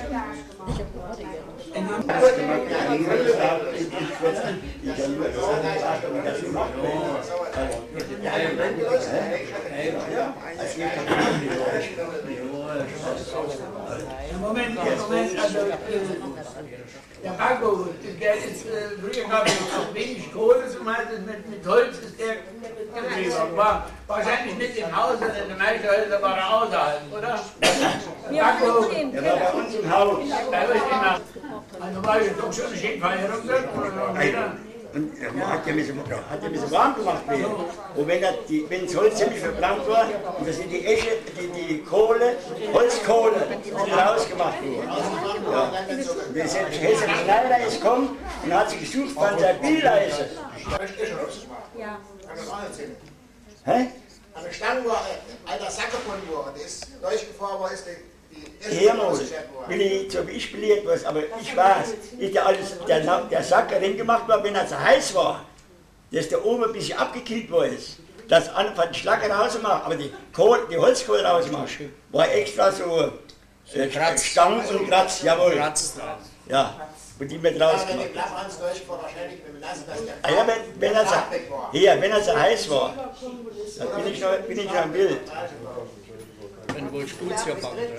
Moment, Moment, also äh, der Backofen, der ist, äh, früher gab es noch wenig Kohle, zumal das mit, mit Holz ist der geblieben. War wahrscheinlich nicht im Haus, sondern in den meisten Häusern war er außerhalb, oder? Backofen. Der war bei uns im Haus. Bei euch im Haus. Also war ich doch schon eine Schädenfeierung dort, oder wieder? Und er hat ja ein bisschen, hat ja ein bisschen warm gemacht werden. Und wenn, das, die, wenn das Holz ziemlich verbrannt war, und da sind die Esche, die, die Kohle, Holzkohle, sind rausgemacht worden. Ja. Und der hessische Schneider ist gekommen und hat sich gesucht, wann sein Bilder ist. Ja. Kann das auch erzählen. Hä? An der Stange war ein alter Sack gefunden worden, der ist durchgefahren worden, ist die, die Hier muss, will ich, so wie ich belehrt was, aber ich weiß, ist der, alles, der, der Sack drin gemacht war, wenn er zu heiß war, dass der oben ein bisschen abgekühlt worden ist, dass einfach die Schlacke rausmacht, aber die, Kohle, die Holzkohle rausmacht, war extra so äh, Stangen und Kratz, jawohl. Ja. wo die mit rausgemacht haben. Ah ja, wenn, wenn, er so, hier, wenn er so heiß war, dann bin ich noch, bin ich noch im Bild. Wenn wohl Stuzia backen drin.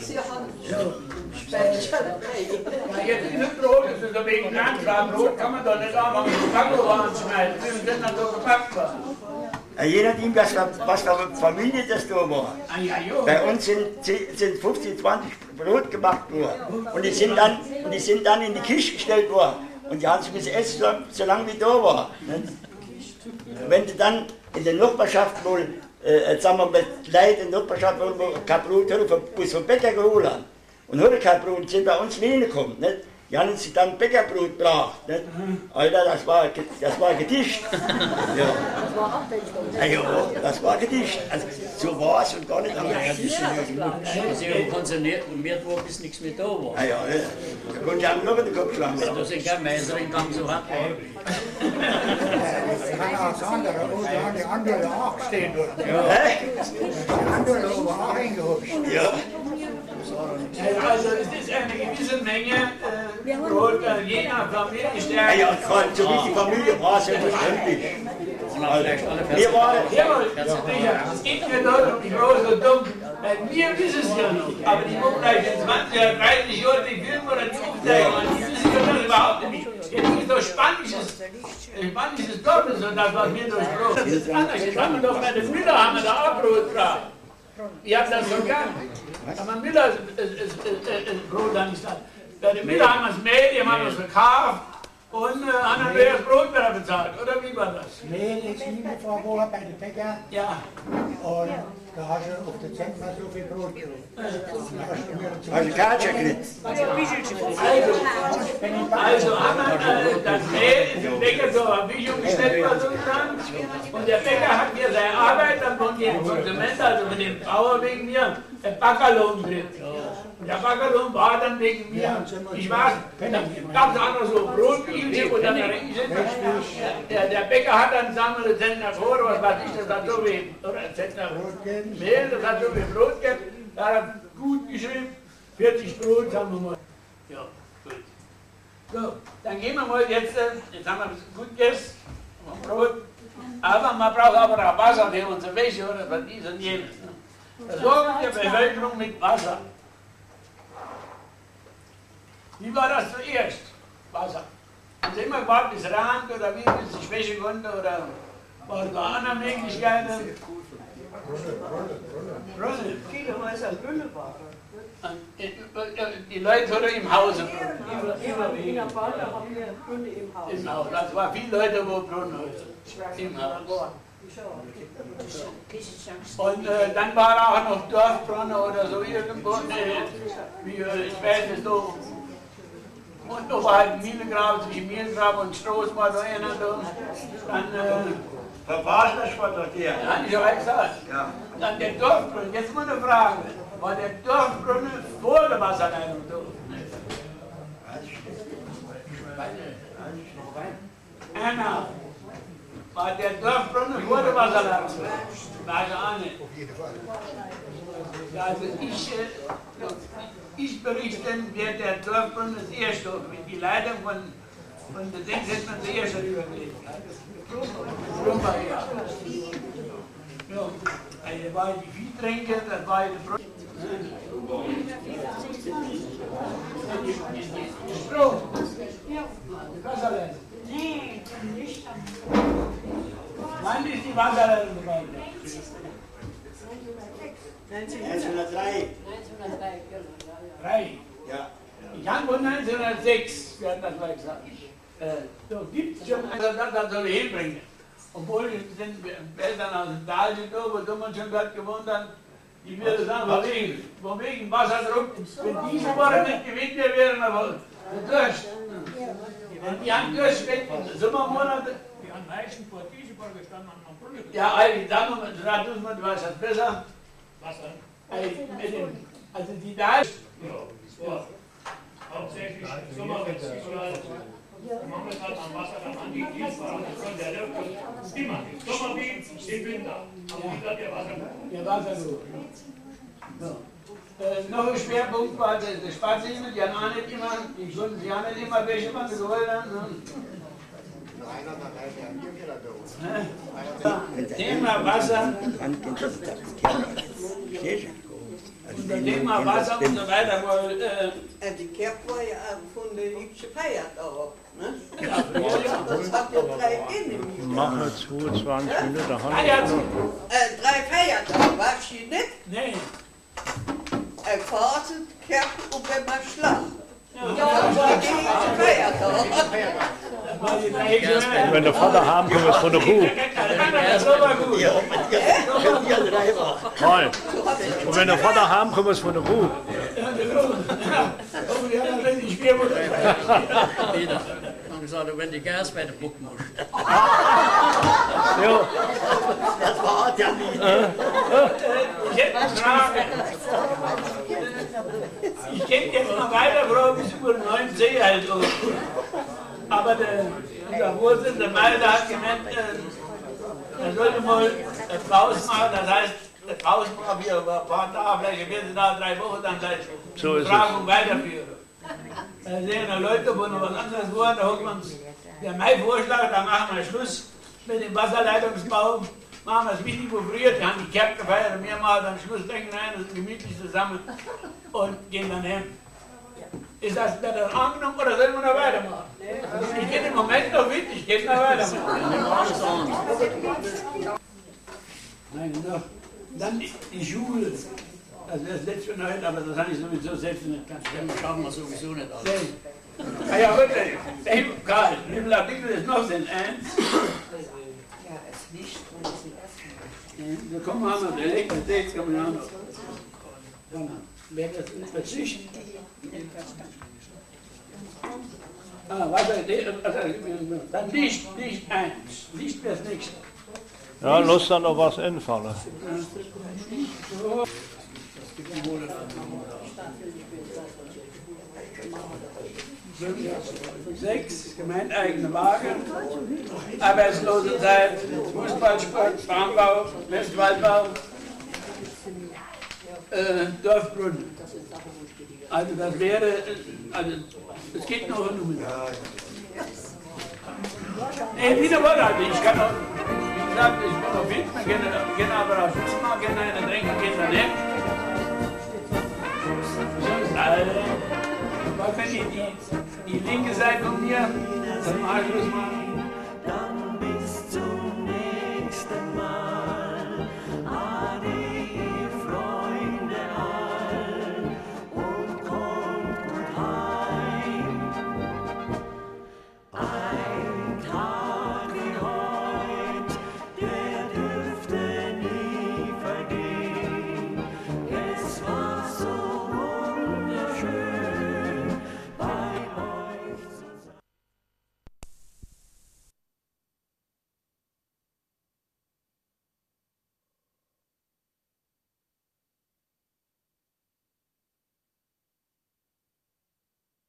Ja, jetzt dieses Brot ist es wegen Anschlag. Brot kann man doch nicht auch mit dem Backofen anschneiden. Wie sind denn dann so gepackt worden? Ja, je nachdem, was, was für Familie das da war. Ah, ja, jo. Bei uns sind, sind fünfzehn, zwanzig Brot gemacht worden. Und die sind dann, und die sind dann in die Küche gestellt worden. Und die haben sie müssen essen, so, so lange wie da war. Wenn sie dann in der Nachbarschaft wohl, äh, sagen wir mal, Leute in der Nachbarschaft wohl kein Brot haben, muss vom Bäcker geholt haben. Und heute kein Brot, sind bei uns wenig gekommen. Nicht? Die haben uns dann Bäckerbrot gebracht. Nicht? Alter, das war, das war Gedicht. Ja. Ja, ja, das war Gedicht. Also, so war es und gar nicht anders. Ja, das ist ja genug. Also, ich habe konzerniert, war, bis nichts mehr da war. Ah, ja, ja. Da konnte ich auch noch in den Kopf schlagen. Ja, da sind keine Meister in Gang so hart. Das kann auch das andere, wo die andere auch stehen dort. Ja. Die andere haben wir auch hingehuscht. Ja. Also es ist eine gewisse Menge äh, Brot, äh, je nach Familienstärke. Ja, ja, so wie die Familie war, selbstverständlich. Wir waren... Jawohl, sicher, es geht mir dort um die große und dumm. Wir wissen es ja nicht, aber die gucken gleich in zwanzig oder dreißig Jahren die Film oder die Aufzeichnung an, die wissen das überhaupt nicht. Jetzt ist doch spanisches, spanisches Doppel, so das, was wir durchbrochen. Das ist anders. Jetzt haben wir doch bei den Müller haben wir da auch Brot drauf. Ich hab das so gern. Aber Müller ist Brot da nicht da. Bei den Müller haben wir das Mehl, die haben wir das verkauft und äh, haben wir das Brot wieder bezahlt. Oder wie war das? Mehl ist hingefahren worden bei den Bäcker. Ja. Und da hast du auf der Zentner so viel Brot gekriegt. Hast du Katja gekriegt? Also, also haben wir äh, das Mehl in den Bäcker so ein bisschen gestellt worden und der Bäcker hat mir seine Arbeit dann von dem Konsument, also von dem Bauer wegen mir, der Backerlohn drin. Und der Backerlohn war dann wegen mir, ich weiß, dann gab es auch noch so Brotbielchen und dann der, der Bäcker hat dann, sagen wir, das Zentner vor, was weiß ich, das hat so wie, oder Zentner Mehl, das hat so wie Brot gegeben, da hat er gut geschrieben, vierzig Brot, sagen wir mal. Ja, gut. So, dann gehen wir mal jetzt, jetzt haben wir gut gegessen, Brot, aber man braucht aber auch Wasser für unsere Wäsche oder für dies und jenes. Versorgung der Bevölkerung mit Wasser. Wie war das zuerst? Wasser. Haben Sie immer gewartet, bis es rannt oder wie, bis es schwächen konnte oder war es da andere Möglichkeiten? Brunnen. Viele Häuser Brunnen waren. Die Leute oder im Hause? In der Balle haben wir Brunnen im Haus. Im Haus. Also waren viele Leute, wo Brunnenhäuser im Haus. Und äh, dann war auch noch Dorfbrunnen oder so irgendwo, äh, wie äh, ich weiß es so. Und da war halt Mühlengrab, zwischen Mühlengrab und Stroß war da einer da. Dann, äh, Verpasst das war doch der. Ja, ich habe gesagt. Ja. Dann der Dorfbrunnen, jetzt mal eine Frage. War der Dorfbrunnen vor der Wasserleitung da? Anna, war der Dorfbrunnen vor der Wasserleitung? Weiß ich auch nicht. Also ich, äh, ich berichte, wer der Dorfbrunnen das erste, mit die Leitung von, von der Dings hat man das erste rübergelegt. Brummer, ja. Ja, das war die Viehtränke, das war die Brot. Strom. Die Wasserleitung. Nee, nicht. Wann ist die Wasserleitung dabei? neunzehnhundertdrei. Drei. Ja. Ich habe von neunzehnhundertsechs, wir hatten das mal gesagt. Äh, da gibt es schon einen, das, das soll ich hinbringen. Obwohl sind Eltern aus dem Tal sind, wo man schon dort gewohnt hat, die würden sagen, von wegen, von wegen Wasserdruck, wenn diese Woche nicht gewinnt, wir wären aber Durst. Wenn die haben Durst, in den Sommermonaten. Die haben meisten vor diese Woche gestanden am Brunnen. Ja, eigentlich, da muss man, da tut man, du weißt das besser. Was dann? Also die da ist. Ja, ja. Hauptsächlich Sommerwechsel. Man muss halt am Wasser dann an die Kiesbahn, der läuft immer. Sommer wie im Winter. Am Winter der Wasser. Der Wasser. Ja. Äh, noch ein Schwerpunkt war der, der Spazieren, die haben auch nicht immer, die konnten sich auch nicht immer welche man gewollt haben. Ne? Ja. Thema Wasser. Und das Thema Wasser und so weiter. Weil, äh, die Kerb war ja von der liebsten Feiertag. Ne? Ja, das hat ja drei Kinder. Machen wir zweiundzwanzig Minuten. Ah, ja, äh, drei Feiertage, warst du nicht? Nee. Ein Fasen, Kerb und wenn man Schlag. Ja, das war die Feiertag. Und wenn der Vater haben kommt, ist von der Kuh. Nein. Und wenn der Vater haben kommt, ist von der Kuh. Dann gesagt, wenn die Gas bei der Buck muss. Ja. Das war ja nicht. Ich hätte eine Frage. Ich könnte jetzt noch weiter fragen bis über neunzehn halt auch. Aber der, unser Vorsitzende, der Malte, hat gemeint, äh, er sollte mal äh, draußen machen, das heißt, äh, draußen machen wir ein paar Tage, vielleicht werden sie nach drei Wochen dann gleich so die Befragung weiterführen. Da sehen da Leute, wo noch was anderes wollen, da hocken wir uns. Ja, mein Vorschlag, da machen wir Schluss mit dem Wasserleitungsbau. Machen wir es wichtig wie früher, die haben die Kerb gefeiert und wir machen am Schluss denken rein, das ist gemütlich zusammen und gehen dann hin. Ist das dann angenommen oder sollen wir noch weitermachen? Ich gehe im Moment noch mit, ich gehe noch weitermachen. Nein, noch. Dann die, die Schule. Das wäre das letzte von heute, aber das habe ich sowieso selbst nicht ganz schlimm. Das schaffen wir sowieso nicht aus. Ah ja, wirklich. Hey, Karl, wie viele Artikel ist noch denn? Eins? Ja, es Licht und es ist Da kommen wir noch, der Elektrizität kommen wir noch. Wer das Verzicht? Ah, warte, dann Licht, Licht eins. Licht wäre es nicht. Ja, lass dann noch was einfallen. Sechs, gemeindeigene Wagen, Arbeitslosenzeit, Fußballsport, Farmbau, Westwaldbau, äh, Dorfbrunnen. Also das wäre, also es geht noch um Nummer. Nee, wieder Monate, ich kann noch, wie gesagt, ich bin noch fit, wir können, können aber auch Schutz machen, können einen trinken, können wir nicht. Sonst, äh, was wenn die, die, die linke Seite von mir, das mal Schluss machen.